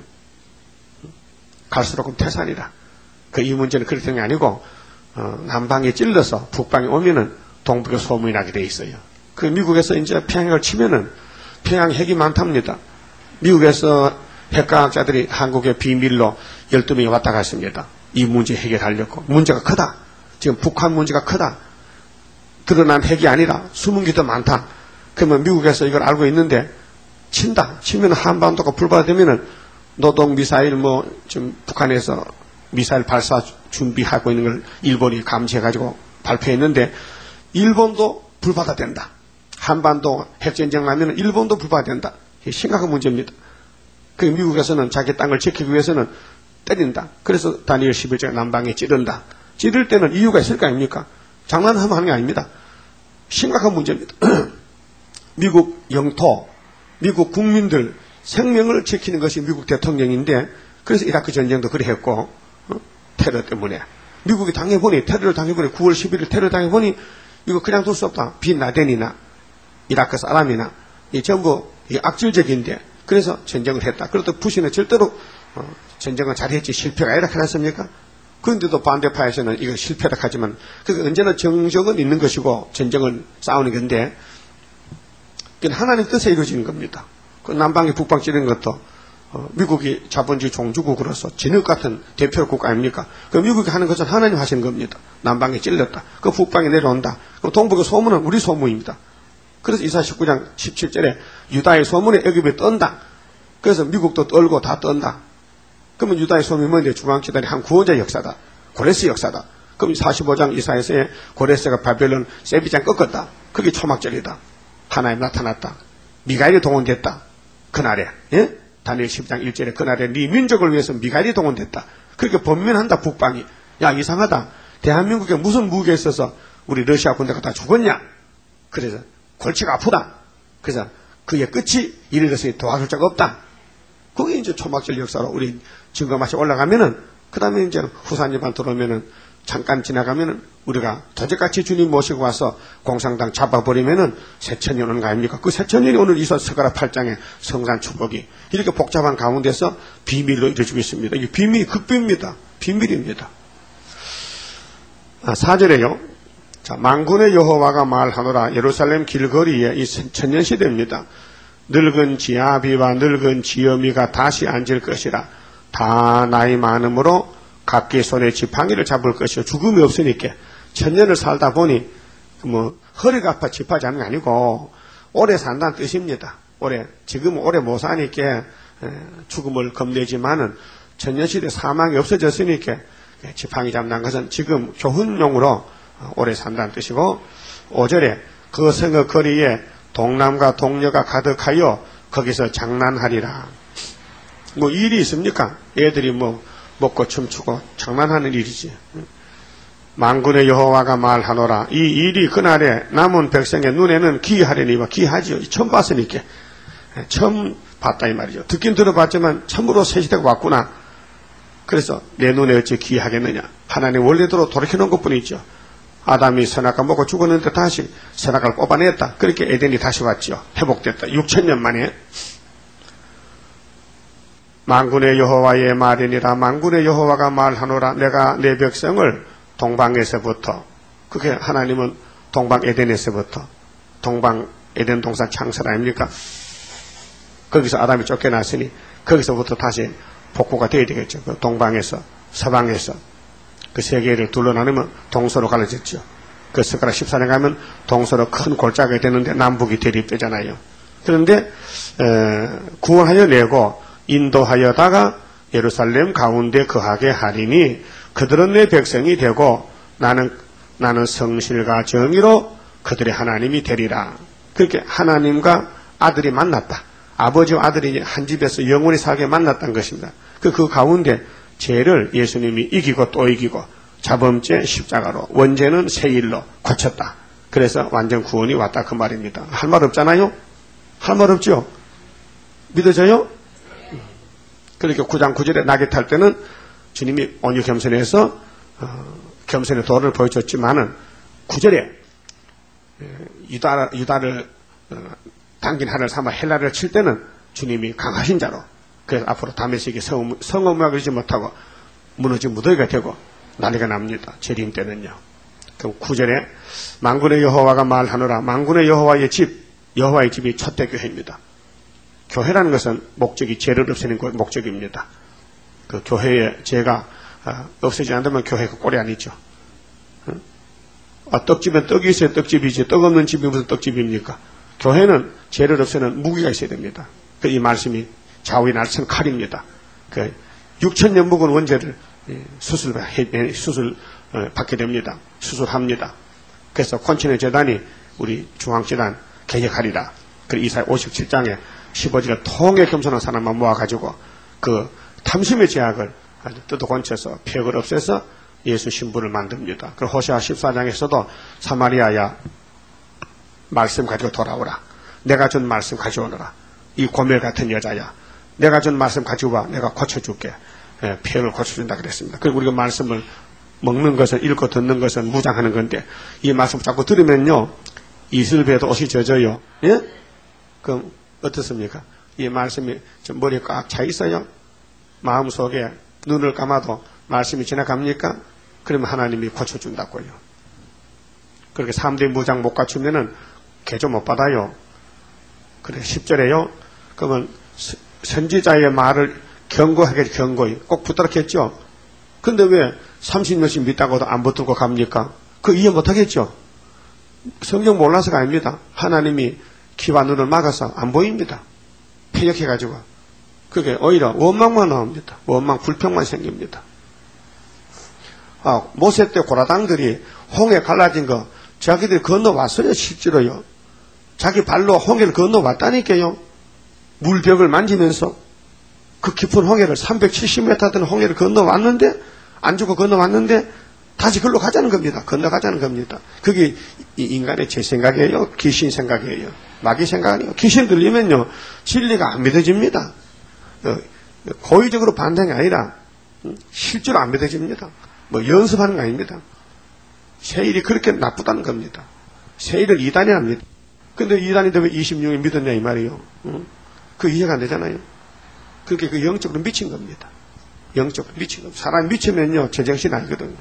갈수록 태산이라. 그 이 문제는 그렇게 된 게 아니고 남방에 찔러서 북방에 오면은 동북에 소문이 나게 돼 있어요. 그 미국에서 이제 평양을 치면은 평양 핵이 많답니다. 미국에서 핵과학자들이 한국에 비밀로 12명이 왔다 갔습니다. 이 문제 해결하려고. 문제가 크다. 지금 북한 문제가 크다. 드러난 핵이 아니라 숨은 게 더 많다. 그러면 미국에서 이걸 알고 있는데 친다. 치면 한반도가 불발되면은 노동 미사일 지금 북한에서 미사일 발사 준비하고 있는 걸 일본이 감시해가지고 발표했는데 일본도 불바다된다. 한반도 핵전쟁 나면 일본도 불바다된다. 이게 심각한 문제입니다. 그 미국에서는 자기 땅을 지키기 위해서는 때린다. 그래서 다니엘 11장 남방에 찌른다. 찌를 때는 이유가 있을 거 아닙니까? 장난하면 하는 게 아닙니다. 심각한 문제입니다. 미국 영토, 미국 국민들 생명을 지키는 것이 미국 대통령인데 그래서 이라크 전쟁도 그래 했고 테러 때문에 미국이 당해보니 테러를 당해보니 9월 11일 테러 당해보니 이거 그냥 둘 수 없다. 빈 라덴이나 이라크 사람이나 이 전부 악질적인데 그래서 전쟁을 했다. 그래도 부시는 절대로 전쟁은 잘했지 실패가 이렇게 했습니까? 그런데도 반대파에서는 이거 실패다 하지만 그러니까 언제나 정적은 있는 것이고 전쟁은 싸우는 건데 그건 하나님 뜻에 이루어지는 겁니다. 그 남방이 북방 찌르는 것도 미국이 자본주의 종주국으로서 진흙 같은 대표국 아닙니까? 그 미국이 하는 것은 하나님 하시는 겁니다. 남방에 찔렸다. 그 북방에 내려온다. 그럼 동북의 소문은 우리 소문입니다. 그래서 이사 19장 17절에 유다의 소문에 애굽이 떤다. 그래서 미국도 떨고 다 떤다. 그러면 유다의 소문이 뭔데? 중앙지단의 한 구원자 역사다. 고레스 역사다. 그럼 45장 이사에서의 고레스가 바벨론 세비장 꺾었다. 그게 초막절이다. 하나님 나타났다. 미가엘이 동원됐다. 그날에 예? 다니엘 10장 1절에 그날에 네 민족을 위해서 미가엘이 동원됐다. 그렇게 번면한다 북방이. 야 이상하다. 대한민국에 무슨 무기가 있어서 우리 러시아 군대가 다 죽었냐. 그래서 골치가 아프다. 그래서 그의 끝이 이를 것이 도와줄 자가 없다. 그게 이제 초막절 역사로 우리 증거맛이 올라가면은 그 다음에 이제 후산지만 들어오면은 잠깐 지나가면은 우리가 도적같이 주님 모시고 와서 공산당 잡아버리면은 새천년 오는 거 아닙니까? 그 새천년이 오늘 이서 스가랴 8장의 성산 축복이 이렇게 복잡한 가운데서 비밀로 이루어지고 있습니다. 이게 비밀이 극비입니다. 비밀입니다. 4절에요. 자, 만군의 여호와가 말하노라. 예루살렘 길거리에 이 천년시대입니다. 늙은 지아비와 늙은 지어미가 다시 앉을 것이라. 다 나이 많음으로 각기 손에 지팡이를 잡을 것이요. 죽음이 없으니까. 천년을 살다 보니 허리가 아파 짚하지 않는 게 아니고 오래 산다는 뜻입니다. 지금은 오래 못 사니까 죽음을 겁내지만은 천년시대 사망이 없어졌으니까 지팡이 잡는 것은 지금 교훈용으로 오래 산다는 뜻이고 5절에 그 성의 거리에 동남과 동녀가 가득하여 거기서 장난하리라. 일이 있습니까? 애들이 먹고 춤추고 장난하는 일이지. 만군의 여호와가 말하노라. 이 일이 그날에 남은 백성의 눈에는 기이하려니와 기이하지요. 처음 봤으니까. 처음 봤다 이 말이죠. 듣긴 들어봤지만 참으로 새 시대가 왔구나. 그래서 내 눈에 어찌 기이하겠느냐. 하나님 원래대로 돌이켜놓은 것뿐이죠. 아담이 선악과 먹고 죽었는데 다시 선악과를 뽑아냈다. 그렇게 에덴이 다시 왔죠. 회복됐다. 6천년 만에. 만군의 여호와의 말이니라. 만군의 여호와가 말하노라. 내가 내 백성을 동방에서부터, 그게 하나님은 동방 에덴에서부터, 동방 에덴 동산 창설 아닙니까? 거기서 아담이 쫓겨났으니 거기서부터 다시 복구가 되어야 되겠죠. 그 동방에서 서방에서 그 세계를 둘러나누면 동서로 갈라졌죠. 그 스가랴 14장 가면 동서로 큰 골짜기가 되는데 남북이 대립되잖아요. 그런데 구원하여 내고 인도하여다가 예루살렘 가운데 거하게 하리니 그들은 내 백성이 되고 나는 성실과 정의로 그들의 하나님이 되리라. 그렇게 하나님과 아들이 만났다. 아버지와 아들이 한 집에서 영원히 살게 만났다는 것입니다. 그 가운데 죄를 예수님이 이기고 또 이기고 자범죄 십자가로 원죄는 세일로 고쳤다. 그래서 완전 구원이 왔다 그 말입니다. 할 말 없잖아요? 할 말 없죠? 믿어져요? 그렇게 9장 9절에 낙에 탈 때는 주님이 온유 겸손해서 겸손의 도를 보여줬지만은 9절에 유다를 당긴 하늘 삼아 헬라를 칠 때는 주님이 강하신 자로 그래서 앞으로 다메섹이 성읍을 그리지 못하고 무너진 무더기가 되고 난리가 납니다. 재림 때는요. 그럼 9절에 만군의 여호와가 말하노라. 만군의 여호와의 집이 첫대 교회입니다. 교회라는 것은 목적이 죄를 없애는 목적입니다. 그 교회에 죄가 없어지지 않으면 교회가 꼴이 아니죠. 떡집엔 떡이 있어야 떡집이지 떡 없는 집이 무슨 떡집입니까? 교회는 죄를 없애는 무기가 있어야 됩니다. 이 말씀이 좌우의 날선 칼입니다. 6,000년 묵은 원죄를 수술 받게 됩니다. 수술합니다. 그래서 콘치네 재단이 우리 중앙재단 개혁하리라. 그리고 이사야 57장에 15절에 통에 겸손한 사람만 모아가지고 그 탐심의 제약을 뜯어건쳐서 폐역을 없애서 예수 신부를 만듭니다. 그리고 호세아 14장에서도 사마리아야 말씀 가지고 돌아오라. 내가 준 말씀 가져오너라. 이 고멜 같은 여자야. 내가 준 말씀 가지고 와. 내가 고쳐줄게. 폐역을 고쳐준다 그랬습니다. 그리고 우리가 말씀을 먹는 것은 읽고 듣는 것은 무장하는 건데 이 말씀 자꾸 들으면요. 이슬배도 옷이 젖어요. 예? 그럼 어떻습니까? 이 말씀이 머리에 꽉 차 있어요. 마음속에 눈을 감아도 말씀이 지나갑니까? 그러면 하나님이 고쳐준다고요. 그렇게 3대 무장 못 갖추면은 개조 못 받아요. 그래 10절에요. 그러면 선지자의 말을 경고하게 경고히 꼭 붙들었겠죠. 근데 왜 30년씩 믿다고도 안 붙들고 갑니까? 그 이해 못하겠죠. 성경 몰라서가 아닙니다. 하나님이 귀와 눈을 막아서 안 보입니다. 폐역해가지고. 그게 오히려 원망만 나옵니다. 원망, 불평만 생깁니다. 모세 때 고라당들이 홍해 갈라진 거 자기들이 건너왔어요. 실제로요. 자기 발로 홍해를 건너왔다니까요. 물벽을 만지면서 그 깊은 홍해를 370m 되는 홍해를 건너왔는데 안 죽고 건너왔는데 다시 글로 가자는 겁니다. 건너가자는 겁니다. 그게 인간의 제 생각이에요. 귀신 생각이에요. 마귀 생각 아니에요. 귀신 들리면요. 진리가 안 믿어집니다. 고의적으로 반대가 아니라 실제로 안 믿어집니다. 뭐 연습하는 거 아닙니다. 세일이 그렇게 나쁘다는 겁니다. 세일을 이단이 합니다. 근데 이단인데 왜 26일 믿었냐 이 말이에요. 그 이해가 안 되잖아요. 그렇게 그 영적으로 미친 겁니다. 영적으로 미친 겁니다. 사람이 미치면요 제정신 아니거든요.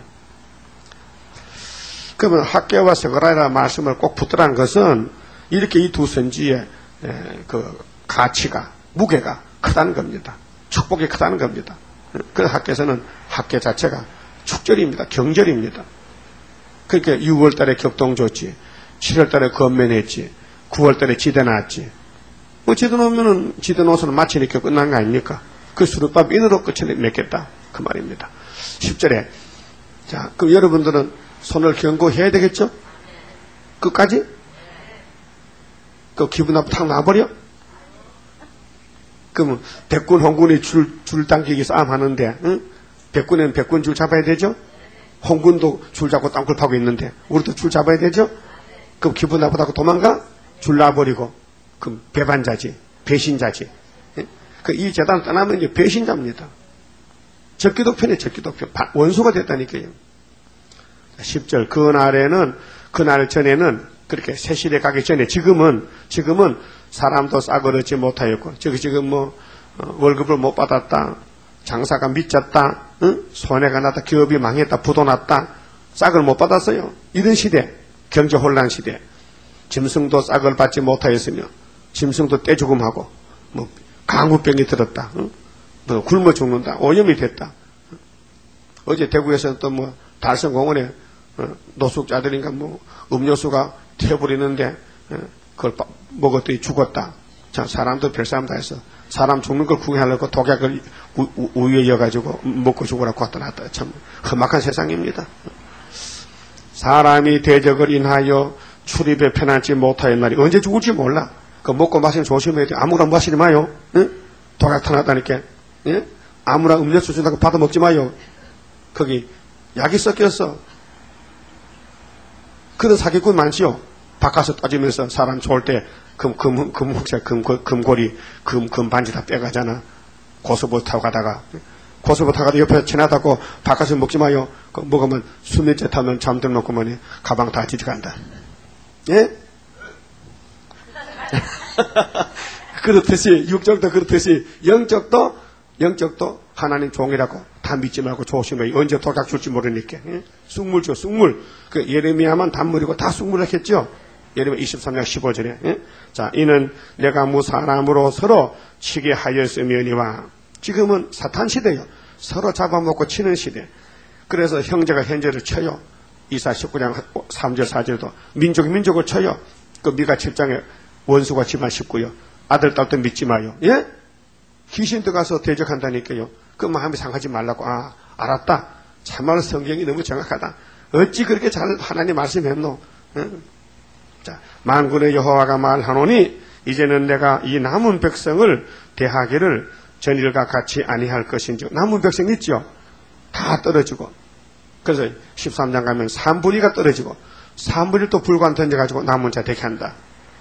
그러면 학개와 스가랴라 말씀을 꼭 붙들라는 것은 이렇게 이 두 선지의 그 가치가 무게가 크다는 겁니다. 축복이 크다는 겁니다. 그래서 학개에서는 학개 자체가 축절입니다. 경절입니다. 그러니까 6월달에 격동 줬지, 7월달에 건면했지, 9월달에 지대 놨지. 뭐 지대 놓으면은 지대 놓고서는 마치니까 끝난 거 아닙니까? 그 수르밥 인으로 끝을 맺겠다 그 말입니다. 10절에 자, 그럼 여러분들은 손을 경고해야 되겠죠? 끝까지? 그 기분 나쁘게 탁 놔버려? 그러면 백군, 홍군이 줄 당기기 싸움 하는데, 응? 백군은 백군 줄 잡아야 되죠? 홍군도 줄 잡고 땅굴 파고 있는데, 우리도 줄 잡아야 되죠? 그럼 기분 나쁘다고 도망가? 줄 놔버리고, 그럼 배반자지, 배신자지. 그 이 재단 떠나면 이제 배신자입니다. 적기독편에 적기독편. 원수가 됐다니까요. 10절, 그날 전에는, 그렇게 세실에 가기 전에, 지금은 사람도 싹을 얻지 못하였고, 지금 월급을 못 받았다, 장사가 미쳤다, 응? 손해가 났다, 기업이 망했다, 부도 났다, 싹을 못 받았어요. 이런 시대, 경제 혼란 시대, 짐승도 싹을 받지 못하였으며, 짐승도 떼죽음하고, 강우병이 들었다, 응? 굶어 죽는다, 오염이 됐다. 어제 대구에서는 또 달성공원에 노숙자들인가 음료수가 튀어버리는데 그걸 먹었더니 죽었다. 자, 사람도 별사람 다 해서 사람 죽는 걸 구경하려고 독약을 우유에 이어가지고 먹고 죽으라고 갖다 놨다. 참 험악한 세상입니다. 사람이 대적을 인하여 출입에 편하지 못하였나니 언제 죽을지 몰라. 그 먹고 마시면 조심해야 돼. 아무나 마시지 마요. 응? 독약 타놨다니까. 예? 아무나 음료수 준다고 받아 먹지 마요. 거기 약이 섞였어. 그런 사기꾼 많지요. 바깥에서 따지면서 사람 좋을 때 금고리, 금 반지 다 빼가잖아. 고속버스 타고 가다가 옆에 지나다고 바깥에서 먹지 마요. 먹으면 수면제 타면 잠들어 놓고만 가방 다 지져간다. 예? 그렇듯이 육적도 그렇듯이 영적도 하나님 종이라고 다 믿지 말고 조심해. 언제 도약 줄지 모르니까. 예? 쑥물 줘, 쑥물. 그 예레미야만 단물이고 다 쑥물 했겠죠? 예레미야 23장 15절에. 예? 자, 이는 내가 사람으로 서로 치게 하였으며니와. 지금은 사탄 시대요. 서로 잡아먹고 치는 시대. 그래서 형제가 형제를 쳐요. 이사 19장 3절 4절도 민족이 민족을 쳐요. 그 미가 7장에 원수가 집안 19요. 아들 딸도 믿지 마요. 예? 귀신 들어가서 대적한다니까요. 그 마음이 상하지 말라고. 아, 알았다. 참말로 성경이 너무 정확하다. 어찌 그렇게 잘 하나님 말씀했노? 자, 만군의 여호와가 말하노니 이제는 내가 이 남은 백성을 대하기를 전일과 같이 아니할 것인지. 남은 백성 있죠? 다 떨어지고. 그래서 13장 가면 3분위가 떨어지고 3분위 또 불관 던져가지고 남은 자 되게 한다.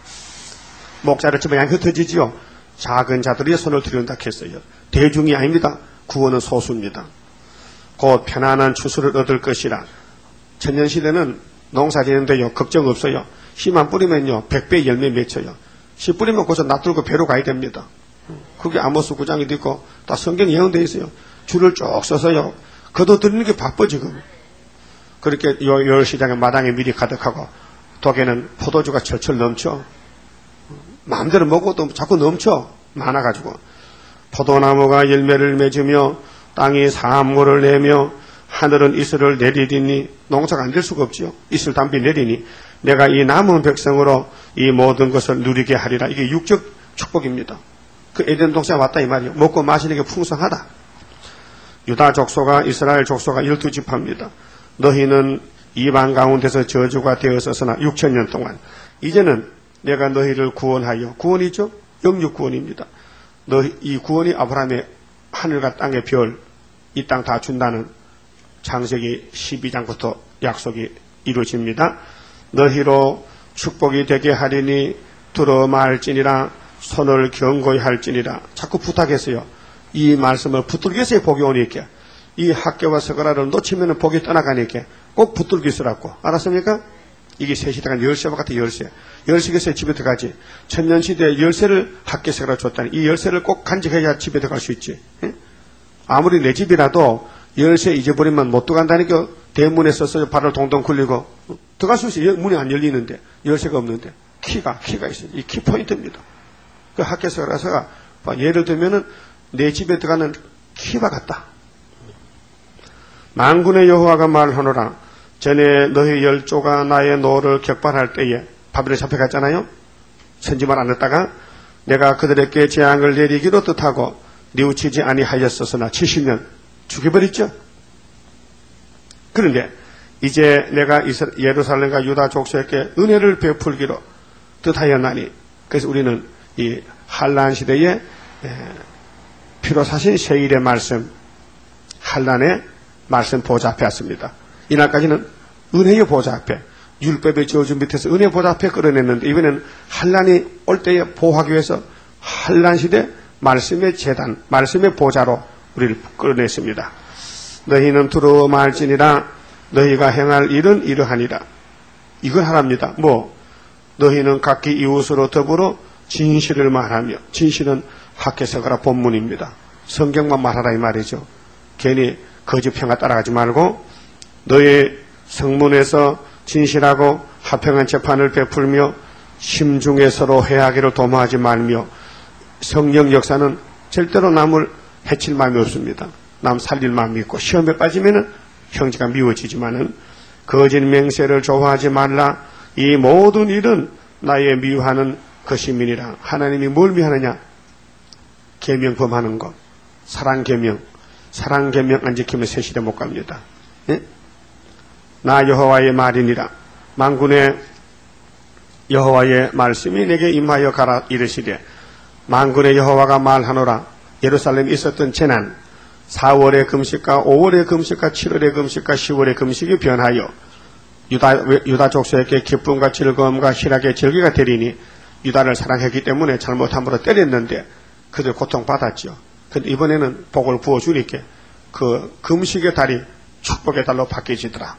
목자를 치면 양이 흩어지지요. 작은 자들이 손을 들여온다 했어요. 대중이 아닙니다. 구원은 소수입니다. 곧 편안한 추수를 얻을 것이라. 천년시대는 농사 지는데요. 걱정 없어요. 씨만 뿌리면요. 100배 열매 맺혀요. 씨 뿌리면 거기서 놔두고 배로 가야 됩니다. 그게 아모스 9장에도 있고 다 성경 예언되어 있어요. 줄을 쭉 서서요. 거둬들이는 게 바빠 지금. 그렇게 열시장의 마당에 밀이 가득하고 독에는 포도주가 철철 넘쳐. 마음대로 먹어도 자꾸 넘쳐. 많아가지고. 포도나무가 열매를 맺으며 땅이 사암고를 내며 하늘은 이슬을 내리리니 농사가 안 될 수가 없지요. 이슬 담비 내리니 내가 이 남은 백성으로 이 모든 것을 누리게 하리라. 이게 육적 축복입니다. 그 에덴 동산에 왔다 이 말이에요. 먹고 마시는 게 풍성하다. 유다 족속과 이스라엘 족속과 12지파입니다. 너희는 이방 가운데서 저주가 되었었으나 6천년 동안 이제는 내가 너희를 구원하여 구원이죠? 영육 구원입니다. 이 구원이 아브라함의 하늘과 땅의 별, 이 땅 다 준다는 창세기 12장부터 약속이 이루어집니다. 너희로 축복이 되게 하리니 들어 말지니라 손을 견고히 할지니라. 자꾸 부탁했어요. 이 말씀을 붙들고 있어야 복이 오니까. 이 학교와 서가라를 놓치면 복이 떠나가니까 꼭 붙들고 있으라고. 알았습니까? 이게 새 시대가 열쇠와 같은 열쇠. 열쇠에서 집에 들어가지. 천년시대에 열쇠를 학교 서가라 줬다니 이 열쇠를 꼭 간직해야 집에 들어갈 수 있지. 예? 아무리 내 집이라도 열쇠 잊어버리면 못 들어간다니까. 대문에 서서 발을 동동 굴리고 들어갈 수 있어요. 문이 안 열리는데 열쇠가 없는데 키가 있어요. 이 키 포인트입니다. 그 학교 서가라서가 예를 들면은 내 집에 들어가는 키와 같다. 만군의 여호와가 말하노라. 전에 너희 열조가 나의 노를 격발할 때에 바벨에 잡혀갔잖아요. 선지만 안 했다가 내가 그들에게 재앙을 내리기로 뜻하고 뉘우치지 아니하였었으나 70년 죽여버렸죠. 그런데 이제 내가 예루살렘과 유다 족속에게 은혜를 베풀기로 뜻하였나니. 그래서 우리는 이 한란 시대에 피로 사신 세일의 말씀, 한란의 말씀 보좌 앞에 왔습니다. 이날까지는 은혜의 보좌 앞에, 율법의 저주 밑에서 은혜 보좌 앞에 끌어냈는데 이번에는 한란이 올 때에 보호하기 위해서 한란 시대 말씀의 재단, 말씀의 보좌로 우리를 끌어냈습니다. 너희는 두루 말지니라. 너희가 행할 일은 이러하니라. 이걸 하랍니다. 너희는 각기 이웃으로 더불어 진실을 말하며. 진실은 학개서가라 본문입니다. 성경만 말하라 이 말이죠. 괜히 거짓 평가 따라가지 말고 너희 성문에서 진실하고 합평한 재판을 베풀며 심중에 서로 회하기를 도모하지 말며. 성령 역사는 절대로 남을 해칠 마음이 없습니다. 남 살릴 마음이 있고 시험에 빠지면은 형제가 미워지지만은 거짓 맹세를 좋아하지 말라. 이 모든 일은 나의 미워하는 것임이니라. 하나님이 뭘 미워하느냐? 계명 범하는 것. 사랑 계명 안 지키면 새 시대 못 갑니다. 예? 나 여호와의 말이니라. 만군의 여호와의 말씀이 내게 임하여 가라 이르시되. 만군의 여호와가 말하노라. 예루살렘에 있었던 재난, 4월의 금식과 5월의 금식과 7월의 금식과 10월의 금식이 변하여 유다 족속에게 기쁨과 즐거움과 희락의 절기가 되리니. 유다를 사랑했기 때문에 잘못함으로 때렸는데 그들 고통받았죠. 근데 이번에는 복을 부어주니까 그 금식의 달이 축복의 달로 바뀌어지더라.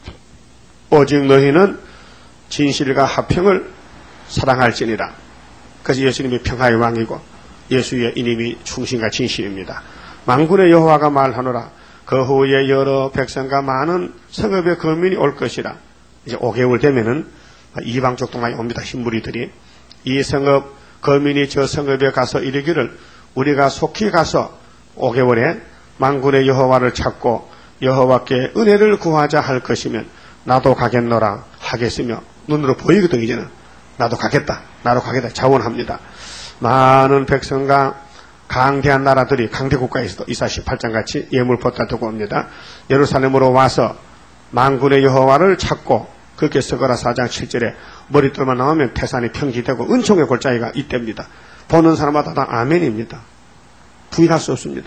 오직 너희는 진실과 합평을 사랑할지니라. 그래서 예수님이 평화의 왕이고 예수의 이름이 충신과 진실입니다. 만군의 여호와가 말하노라. 그 후에 여러 백성과 많은 성읍의 거민이 올 것이라. 이제 5개월 되면은 이방 족도 많이 옵니다. 흰무리들이. 이 성읍 거민이 저 성읍에 가서 이르기를 우리가 속히 가서 5개월에 만군의 여호와를 찾고 여호와께 은혜를 구하자 할 것이면 나도 가겠노라 하겠으며, 눈으로 보이거든. 이제는 나도 가겠다, 나도 가겠다 자원합니다. 많은 백성과 강대한 나라들이 강대 국가에서도 이사 18장 같이 예물 보따 두고 옵니다. 예루살렘으로 와서 만군의 여호와를 찾고, 그렇게 스가랴 4장 7절에 머릿돌만 나오면 태산이 평지되고 은총의 골짜기가 이때입니다. 보는 사람마다 다 아멘입니다. 부인할 수 없습니다.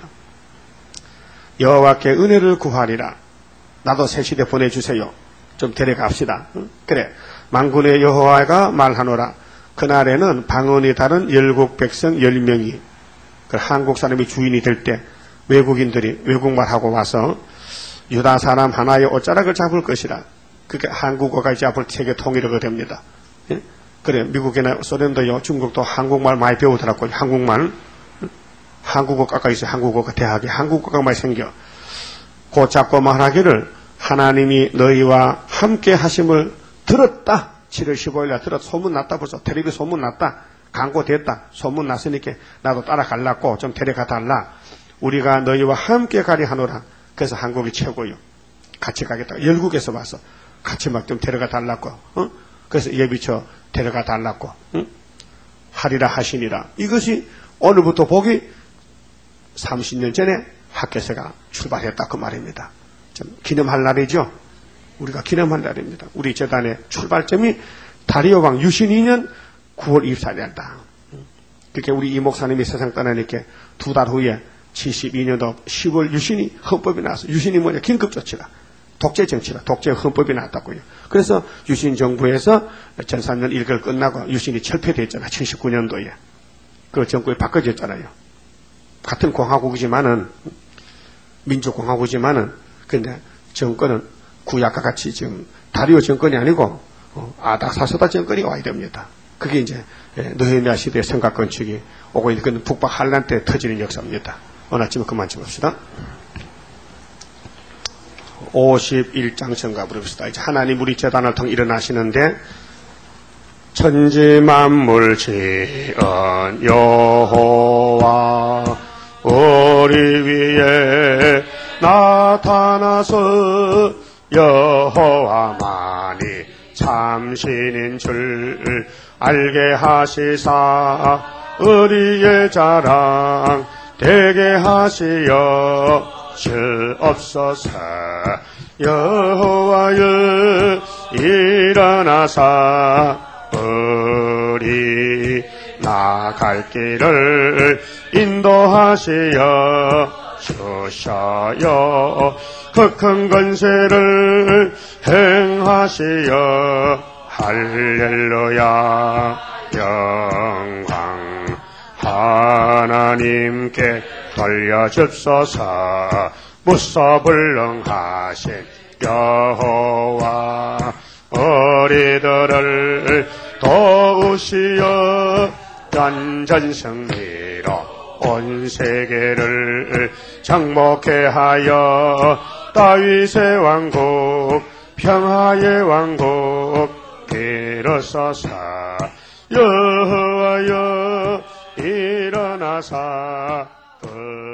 여호와께 은혜를 구하리라. 나도 새 시대 보내주세요. 좀 데려갑시다. 그래, 만군의 여호와가 말하노라. 그날에는 방언이 다른 열국 백성 10명이, 한국 사람이 주인이 될 때 외국인들이 외국말하고 와서 유다 사람 하나의 옷자락을 잡을 것이라. 그게 한국어가 이제 앞으로 세계 통일어가 됩니다. 예? 그래, 미국이나 소련도요, 중국도 한국말 많이 배우더라고요. 한국말. 한국어과가 있어요. 한국어가 대학에 한국어가 많이 생겨. 곧 잡고 말하기를, 하나님이 너희와 함께 하심을 들었다. 7월 15일날 들었다. 소문 났다. 벌써 텔레비 소문 났다. 광고 됐다. 소문 났으니까 나도 따라갈라고 좀 데려가 달라. 우리가 너희와 함께 가리 하노라. 그래서 한국이 최고요. 같이 가겠다. 열국에서 와서 같이 막 좀 데려가 달라고. 그래서 예비처 데려가 달라고. 하리라 하시니라. 이것이 오늘부터 복이 30년 전에 학교에서가 출발했다 그 말입니다. 좀 기념할 날이죠. 우리가 기념할 날입니다. 우리 재단의 출발점이 다리오 왕 유신 2년 9월 24일이었다. 그렇게 우리 이 목사님이 세상 떠나니까 2달 후에 72년도 10월 유신이 헌법이 나왔어. 유신이 뭐냐? 긴급조치다. 독재 정치다. 독재 헌법이 나왔다고요. 그래서 유신 정부에서 전산년 1개월 끝나고 유신이 철폐됐잖아. 79년도에. 그 정권이 바꿔졌잖아요. 같은 공화국이지만은, 민주공화국이지만은, 근데 정권은 구약과 같이 지금 다리오 정권이 아니고 아닥사스다 정권이 와야 됩니다. 그게 이제 느헤미야 시대의 성곽 건축이 오고 있는 그 북방 한란 때 터지는 역사입니다. 오늘 아침에 그만 짚읍시다. 51장 전가 부릅시다. 이제 하나님 우리 재단을 통해 일어나시는데, 천지 만물 지은 여호와 우리 위에 나타나서 여호와만이 참신인 줄 알게 하시사 우리의 자랑 되게 하시어 주옵소서. 여호와여 일어나사 우리 나갈 길을 인도하시어 주셔요. 그 큰 권세를 행하시어 할렐루야. 영광 하나님께 돌려줍소서. 무소불능하신 여호와 우리들을 도우시어 전전승리로 온 세계를 정복케 하여 다윗의 왕국 평화의 왕국 이루소서. 여호와여 일어나사